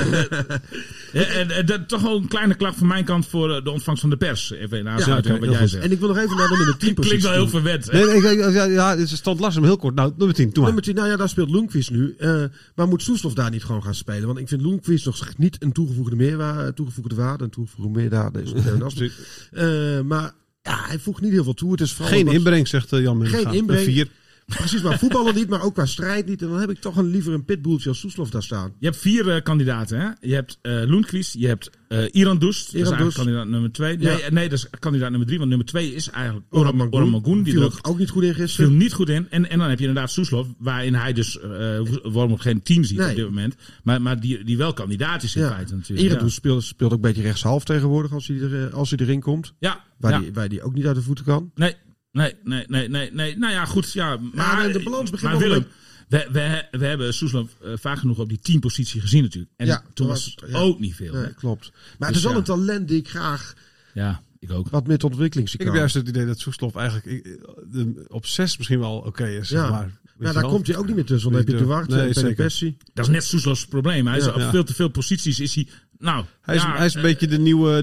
toch wel een kleine klacht van mijn kant voor de ontvangst van de pers. Even in aansluiting op wat jij zegt. En ik wil nog even naar de nummer 10 positie. Klinkt wel heel verwend. Het is stand lastig, maar heel kort. Nou, nummer 10, nummer 10, daar speelt Lundqvist nu. Maar moet Soeslof daar niet gewoon gaan spelen? Want ik vind Lundqvist nog niet een toegevoegde waarde. Een toegevoegde meerwaarde is maar ja, hij voegt niet heel veel toe. Het is vooral geen inbreng, zegt Jan Minnegaan. Geen inbreng. 4. Precies, maar voetballen niet, maar ook qua strijd niet. En dan heb ik toch liever een pitbulltje als Soeslof daar staan. Je hebt 4 kandidaten, hè? Je hebt Lundqvist, je hebt Iran Doest. Dat is eigenlijk kandidaat nummer 2. Ja. Nee, dat is kandidaat nummer 3, want nummer 2 is eigenlijk Orhan Mangoen. Die viel ook niet goed in gisteren. Viel niet goed in. En dan heb je inderdaad Soeslof, waarin hij dus Wormoed geen 10 ziet op dit moment. Maar die wel kandidaat is in feite natuurlijk. Iran Doest speelt ook een beetje rechtshalf tegenwoordig als hij erin komt. Ja. Waar die ook niet uit de voeten kan. Nee. Nou ja, goed. Ja, maar de balans begint wel Willem, we hebben Soeslof vaak genoeg op die 10 positie gezien natuurlijk. En toen was het ook niet veel. Nee, klopt. Maar het is wel een talent die ik graag ik ook. wat meer tot ontwikkeling zie. Ik heb juist het idee dat Soeslof eigenlijk op 6 misschien wel oké is. Ja. Zeg maar. Maar daar komt hij ook niet meer tussen. Dan heb je de Wart en de Pessie. Dat is net Soeslof's probleem. Hij is op veel te veel posities. Is hij... Nou, hij is een beetje de nieuwe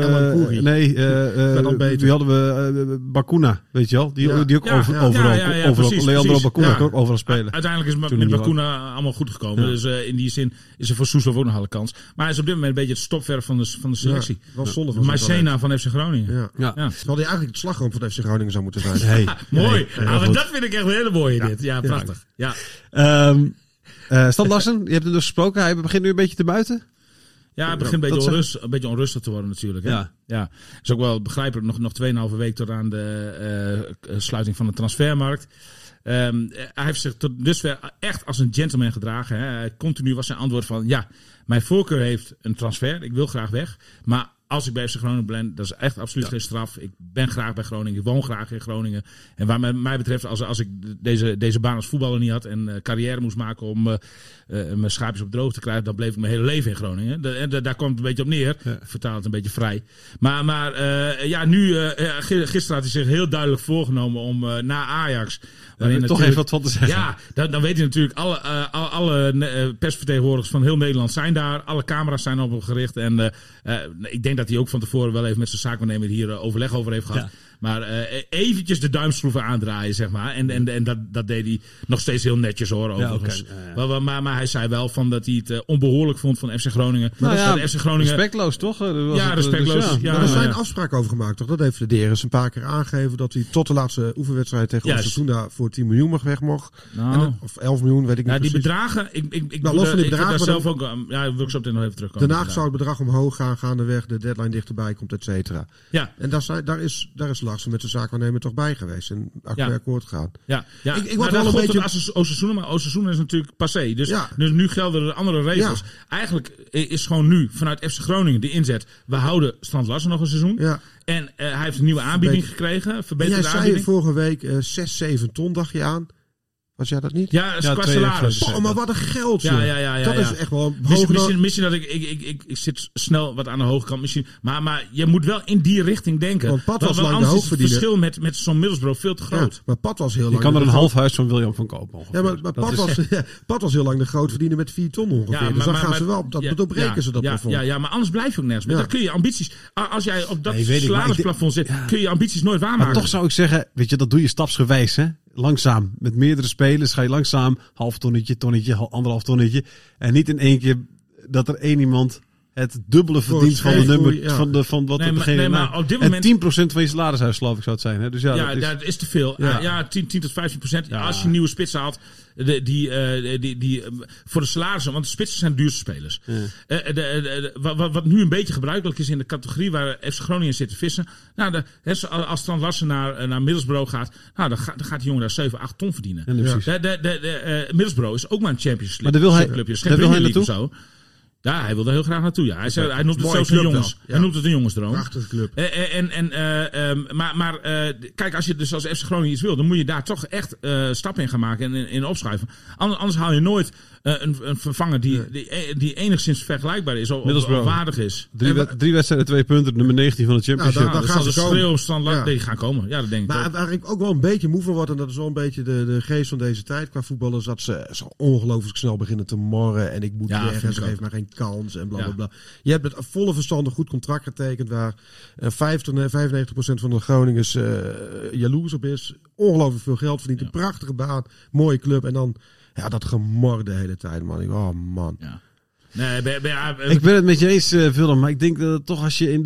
wie hadden we? Bakuna, weet je wel? Die ook overal. Leandro Bakuna kan ook overal spelen. Uiteindelijk is met Bakuna allemaal goed gekomen. Dus in die zin is er voor Soeslof ook nog alle kans. Maar hij is op dit moment een beetje het stopverf van de selectie. Wel zonde van Mycena van FC Groningen. Ja. Terwijl hij eigenlijk het slagroom van FC Groningen zou moeten zijn. Mooi. Maar dat vind ik echt een hele mooie dit. Ja, prachtig. Ja. Stan Larsen, je hebt hem dus gesproken. Hij begint nu een beetje te buiten. Ja, het begint een beetje onrustig te worden natuurlijk. Hè? Ja. Is ook wel begrijpelijk. Nog 2,5 week tot aan de sluiting van de transfermarkt. Hij heeft zich tot dusver echt als een gentleman gedragen. Hè? Continu was zijn antwoord van... Ja, mijn voorkeur heeft een transfer. Ik wil graag weg. Maar als ik bij FC Groningen ben, dat is echt absoluut geen straf. Ik ben graag bij Groningen. Ik woon graag in Groningen. En waar mij betreft, als ik deze baan als voetballer niet had... en carrière moest maken om mijn schaapjes op droog te krijgen... dan bleef ik mijn hele leven in Groningen. Daar komt het een beetje op neer. Ja. Vertaal het een beetje vrij. Maar gisteren had hij zich heel duidelijk voorgenomen om na Ajax... toch even wat van te zeggen. Ja, dan weet je natuurlijk, alle persvertegenwoordigers van heel Nederland zijn daar. Alle camera's zijn op hem gericht. En ik denk dat hij ook van tevoren wel even met zijn zaakwaarnemer hier overleg over heeft gehad. Ja. Maar eventjes de duimschroeven aandraaien, zeg maar. En dat deed hij nog steeds heel netjes, hoor. Overigens. Ja, okay. Maar hij zei wel van dat hij het onbehoorlijk vond van FC Groningen. Maar FC Groningen... Respectloos, toch? Respectloos. Dus, er zijn afspraken over gemaakt, toch? Dat heeft de Deris een paar keer aangegeven. Dat hij tot de laatste oefenwedstrijd tegen Osasuna voor 10 miljoen weg mocht. Of 11 miljoen, weet ik niet precies. Die bedragen... Ik heb daar zelf ook... Ja, wil ik zo meteen nog even terugkomen. Daarna zou het bedrag omhoog gaan, gaandeweg de deadline dichterbij komt, et cetera. Ja. En daar is Larsen met de zaakwaarnemer toch bij geweest en akkoord gaan. Ja. Ik word wel een beetje... Osasuna, maar Osasuna is natuurlijk passé. Dus nu gelden er andere regels. Ja. Eigenlijk is gewoon nu vanuit FC Groningen de inzet. We houden Strand Larsen nog een seizoen. Ja. En hij heeft een nieuwe aanbieding gekregen. Verbeterde aanbieding. Jij zei vorige week 6-7 ton, dacht je aan. Was jij dat niet? Ja, qua salaris. Maar wat een geld. Ja. Dat is echt wel... Misschien dat ik zit snel wat aan de hoge kant. Misschien, maar je moet wel in die richting denken. Want Pat was lang de hoogverdiener. Het verschil met zo'n Middlesbrough veel te groot. Ja, maar Pat was heel lang... Je kan er een half huis van William van kopen. Ongeveer. Ja, maar Pat was heel lang de grootverdiener met 4 ton ongeveer. Ja, dus dan gaan ze wel... Dat doorbreken ze dat plafond. Ja, maar anders blijf je ook nergens meer. Dan kun je ambities... Als jij op dat salarisplafond zit, kun je ambities nooit waarmaken. Maar toch zou ik zeggen, weet je, dat doe je stapsgewijs, hè? Langzaam. Met meerdere spelers ga je langzaam half tonnetje, 1,5 tonnetje. En niet in één keer dat er één iemand het dubbele verdienst van de nummer van wat Nee, degene maar op dit moment... En 10% van je salarishuis, geloof ik, zou het zijn. Hè? Dus dat is te veel. Ja. 10 tot 15%. Ja. Als je nieuwe spitsen haalt, die voor de salarissen, want de spitsen zijn de duurste spelers. Ja. Wat nu een beetje gebruikelijk is in de categorie waar FC Groningen zit te vissen. Nou, als Strand Larsen naar Middlesbrough gaat, nou, dan gaat die jongen daar 7, 8 ton verdienen. Ja. Middlesbrough is ook maar een Champions League. Maar daar clubje. Geen Premier League of zo. Ja, hij wil er heel graag naartoe. Ja. Hij noemt het zelfs een jongens. Ja. Hij noemt het een jongensdroom. Prachtige club. Maar kijk, als je dus als FC Groningen iets wil, dan moet je daar toch echt stappen in gaan maken en in opschuiven. Anders haal je nooit een vervanger die enigszins vergelijkbaar is of waardig is. 3 wedstrijden, 2 punten, nummer 19 van de Championship. Nou, dan gaan ze schreeuwstand die gaan komen. Ja, dat denk ik maar ook. waar ik ook wel een beetje moe van word, en dat is wel een beetje de geest van deze tijd qua voetballers, dat ze zo ongelooflijk snel beginnen te morren en ik moet weg en ze geven maar geen kans en blablabla. Je hebt met een volle verstand een goed contract getekend waar 95% van de Groningers jaloers op is. Ongelooflijk veel geld verdient, een prachtige baan, mooie club en dan dat gemor de hele tijd, man. Oh, man. Ja. Nee, ik ben het met je eens, Willem, maar ik denk dat toch als je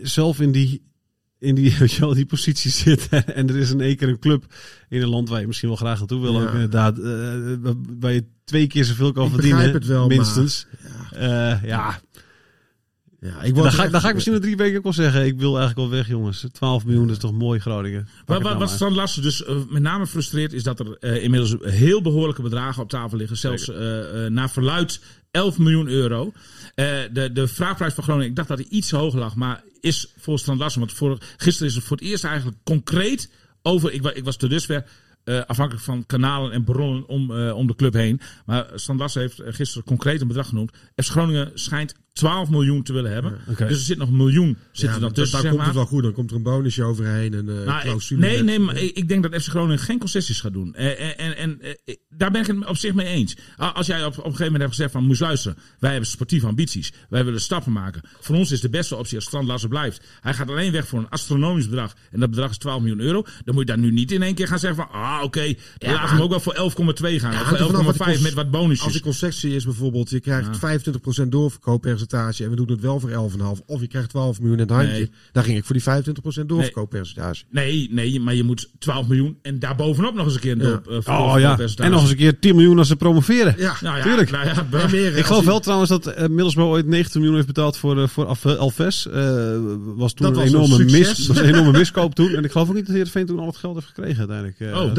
in die positie zit en er is in één keer een club in een land waar je misschien wel graag naartoe wil, ook inderdaad, waar je 2 keer zoveel kan verdienen, het wel, minstens. Maar, dan ga ik misschien na 3 weken ook wel zeggen, ik wil eigenlijk wel weg, jongens. 12 miljoen is toch mooi, Groningen. Wat Strand Larsen dus met name frustreert, is dat er inmiddels heel behoorlijke bedragen op tafel liggen. Zelfs naar verluidt 11 miljoen euro. De vraagprijs van Groningen, ik dacht dat hij iets hoger lag, maar is volgens Strand Larsen, want gisteren is er voor het eerst eigenlijk concreet over, ik was te dusver afhankelijk van kanalen en bronnen om de club heen. Maar Strand Larsen heeft gisteren concreet een bedrag genoemd. FC Groningen schijnt 12 miljoen te willen hebben. Okay. Dus er zit nog een miljoen er dan tussen. Dan komt het wel goed. Dan komt er een bonusje overheen. En clausule. Nee, maar ik denk dat FC Groningen geen concessies gaat doen. En daar ben ik het op zich mee eens. Als jij op een gegeven moment hebt gezegd van, moest luisteren, wij hebben sportieve ambities. Wij willen stappen maken. Voor ons is de beste optie als Strand Larsen blijft. Hij gaat alleen weg voor een astronomisch bedrag. En dat bedrag is 12 miljoen euro. Dan moet je daar nu niet in één keer gaan zeggen van, oké, laten we hem ook wel voor 11,2 gaan. Of voor 11,5 met wat bonusjes. Als de concessie is bijvoorbeeld, je krijgt 25% doorverkooppercentage en we doen het wel voor 11,5. Of je krijgt 12 miljoen in het handje. Nee. Dan ging ik voor die 25% doorverkooppercentage. Nee, maar je moet 12 miljoen en daarbovenop nog eens een keer een doorverkooppercentage. En nog eens een keer 10 miljoen als ze promoveren. Ja, tuurlijk. Ik geloof wel trouwens dat Middlesbrough ooit 19 miljoen heeft betaald voor Alves. Was toen een enorme miskoop toen. En ik geloof ook niet dat Heerenveen toen al het geld heeft gekregen uiteindelijk.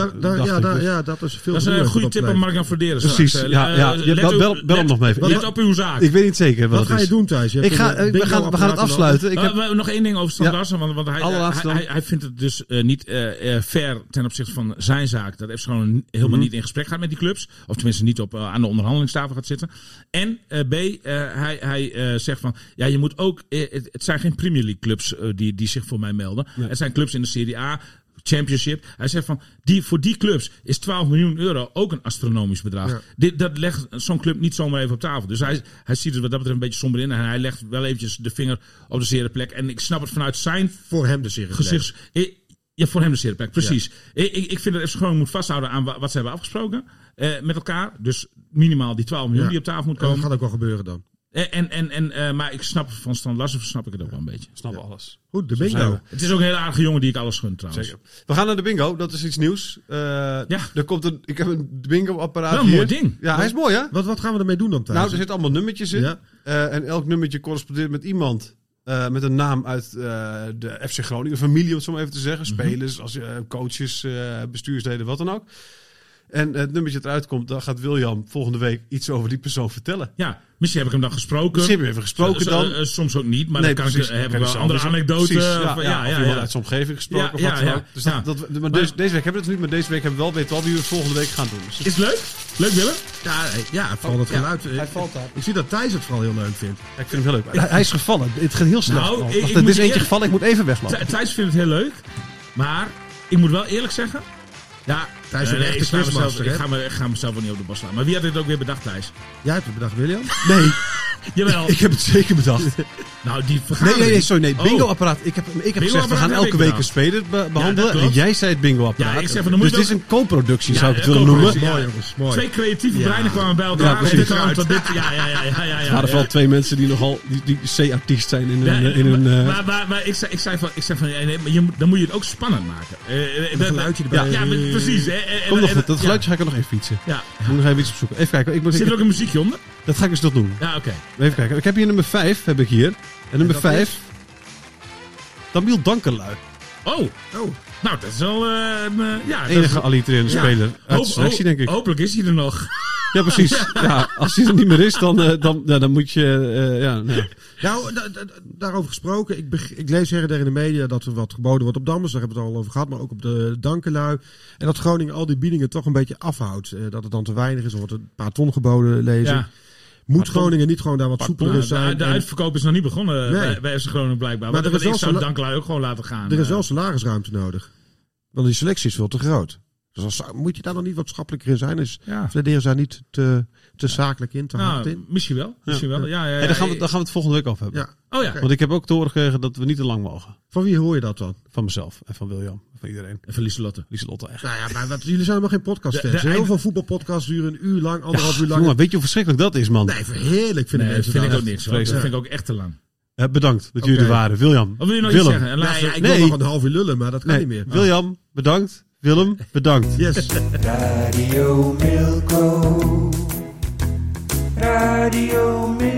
Dat is veel. Dat is een goede tip aan Mark-Jan Verderen. Precies. Bel hem nog mee even. Let op uw zaak. Ik weet niet zeker wat ga je doen, Thijs? We gaan het afsluiten. Nog één ding over Strand Larsen. Want hij vindt het dus niet fair ten opzichte van zijn zaak. Dat FC gewoon helemaal niet in gesprek gaat met die clubs. Of tenminste niet aan de onderhandelingstafel gaat zitten. En B, hij zegt van, ja, je moet ook, het zijn geen Premier League clubs die zich voor mij melden. Nee. Het zijn clubs in de Serie A, Championship. Hij zegt van, voor die clubs is 12 miljoen euro ook een astronomisch bedrag. Ja. Dat legt zo'n club niet zomaar even op tafel. Dus hij ziet het wat dat betreft een beetje somber in. En hij legt wel eventjes de vinger op de zere plek. En ik snap het vanuit zijn... Voor hem de zere plek. Ja, voor hem de zere plek, precies. Ja. Ik vind dat FC Groningen moet vasthouden aan wat ze hebben afgesproken met elkaar. Dus minimaal die 12 miljoen die op tafel moet komen. Dat gaat ook wel gebeuren dan. Maar ik snap van Strand Larsen snap ik het ook wel een beetje. Snap alles. Goed, de bingo. Het is ook een hele aardige jongen die ik alles gun trouwens. Zeker. We gaan naar de bingo, dat is iets nieuws. Er komt ik heb een bingo apparaat hier. Een mooi ding. Ja, hij is mooi hè? Wat gaan we ermee doen dan thuis? Nou, er zitten allemaal nummertjes in. Ja. En elk nummertje correspondeert met iemand met een naam uit de FC Groningen familie, om het zo maar even te zeggen. Spelers, coaches, bestuursleden, wat dan ook. En het nummertje dat eruit komt, dan gaat William volgende week iets over die persoon vertellen. Ja, misschien heb ik hem dan gesproken. Misschien heb je even gesproken dan. Soms ook niet, maar dan kan ik hebben we wel andere anekdoten. Uit zijn omgeving gesproken. Dus maar deze week hebben we het niet, maar deze week hebben we wel wie we volgende week gaan doen. Dus is het leuk? Leuk, Willem? Ja, vooral het geluid. Hij valt daar. Ik zie dat Thijs het vooral heel leuk vindt. Ik vind hem heel leuk. Hij is gevallen. Het gaat heel snel. Het is eentje gevallen, ik moet even weglopen. Thijs vindt het heel leuk, maar ik moet wel eerlijk zeggen... Ja, Thijs is een echte quizmaster. Ik ga mezelf wel niet op de bos slaan. Maar wie had dit ook weer bedacht, Thijs? Jij hebt het bedacht, William? Nee. Jawel. Ik heb het zeker bedacht. Nou, die vergadering. Nee, sorry. Nee, Oh. bingo-apparaat. Ik heb gezegd, we Bingo-apparaat gaan heb elke ik week gedaan. een speler behandelen. dat klopt. En jij zei het bingo-apparaat. Ja, ik zeg van, dan moet dus je dit is ook- een co-productie, Ja, zou ik het een willen noemen. co-productie, Mooi jongens, mooi. Twee creatieve Ja. breinen kwamen bij elkaar. Ja, precies. Dit eruit, tot dit. Ja. Er waren vooral twee mensen die nogal die C-artiest zijn in hun... Maar ik zei van nee, maar dan moet je het ook spannend maken. Een geluidje erbij. Ja, precies. Kom nog goed, dat geluidje ga ik er nog even fietsen. Ja. Ik moet nog even iets opzoeken. Even kijken. Zit er ook een muziekje onder? Dat ga ik eens nog doen. Ja, oké. Even kijken. Ik heb hier nummer 5, heb ik hier. En nummer 5... Damiel Dankerlui. Oh. Nou, dat is wel... ja, Enige allitererende speler uit de selectie, denk ik. Hopelijk is hij er nog. Ja, precies. Ja, als hij er niet meer is, dan moet je... Nou, daarover gesproken. Ik lees her en der in de media dat er wat geboden wordt op Dammers. Daar hebben we het al over gehad. Maar ook op de Dankelui. En dat Groningen al die biedingen toch een beetje afhoudt. Dat het dan te weinig is. Er wordt een paar ton geboden, lezen. Ja. Moet Groningen niet gewoon daar wat soepeler in zijn? De uitverkoop is nog niet begonnen bij FC Groningen blijkbaar. Maar Maar er is wel ik zou zo- Dankelui ook gewoon laten gaan. Er is wel salarisruimte nodig. Want die selectie is veel te groot. Dus moet je daar dan niet wat schappelijker in zijn? Is Vladeren daar niet te zakelijk in, te hard in? Misschien wel. Ja. Hey, daar gaan we het volgende week over hebben. Ja. Oh ja. Want ik heb ook te horen gekregen dat we niet te lang mogen. Van wie hoor je dat dan? Van mezelf en van William. Van iedereen. En van Lieselotte. Lieselotte echt. Nou ja, maar jullie zijn helemaal geen podcastfans. De Heel veel voetbalpodcasts duren een uur lang, 1,5 uur lang. Jongen, weet je hoe verschrikkelijk dat is, man? Nee, heerlijk vinden Nee, dat mensen vind ik dat. ook niks. Dat vind ik ook echt te lang. Bedankt dat jullie er waren. William. Of wil je nog Willem. iets zeggen? En laatste- Ik wil nog een half uur lullen, maar dat kan niet meer. William, bedankt. Willem, bedankt. Yes. Radio Milko. Radio Milko.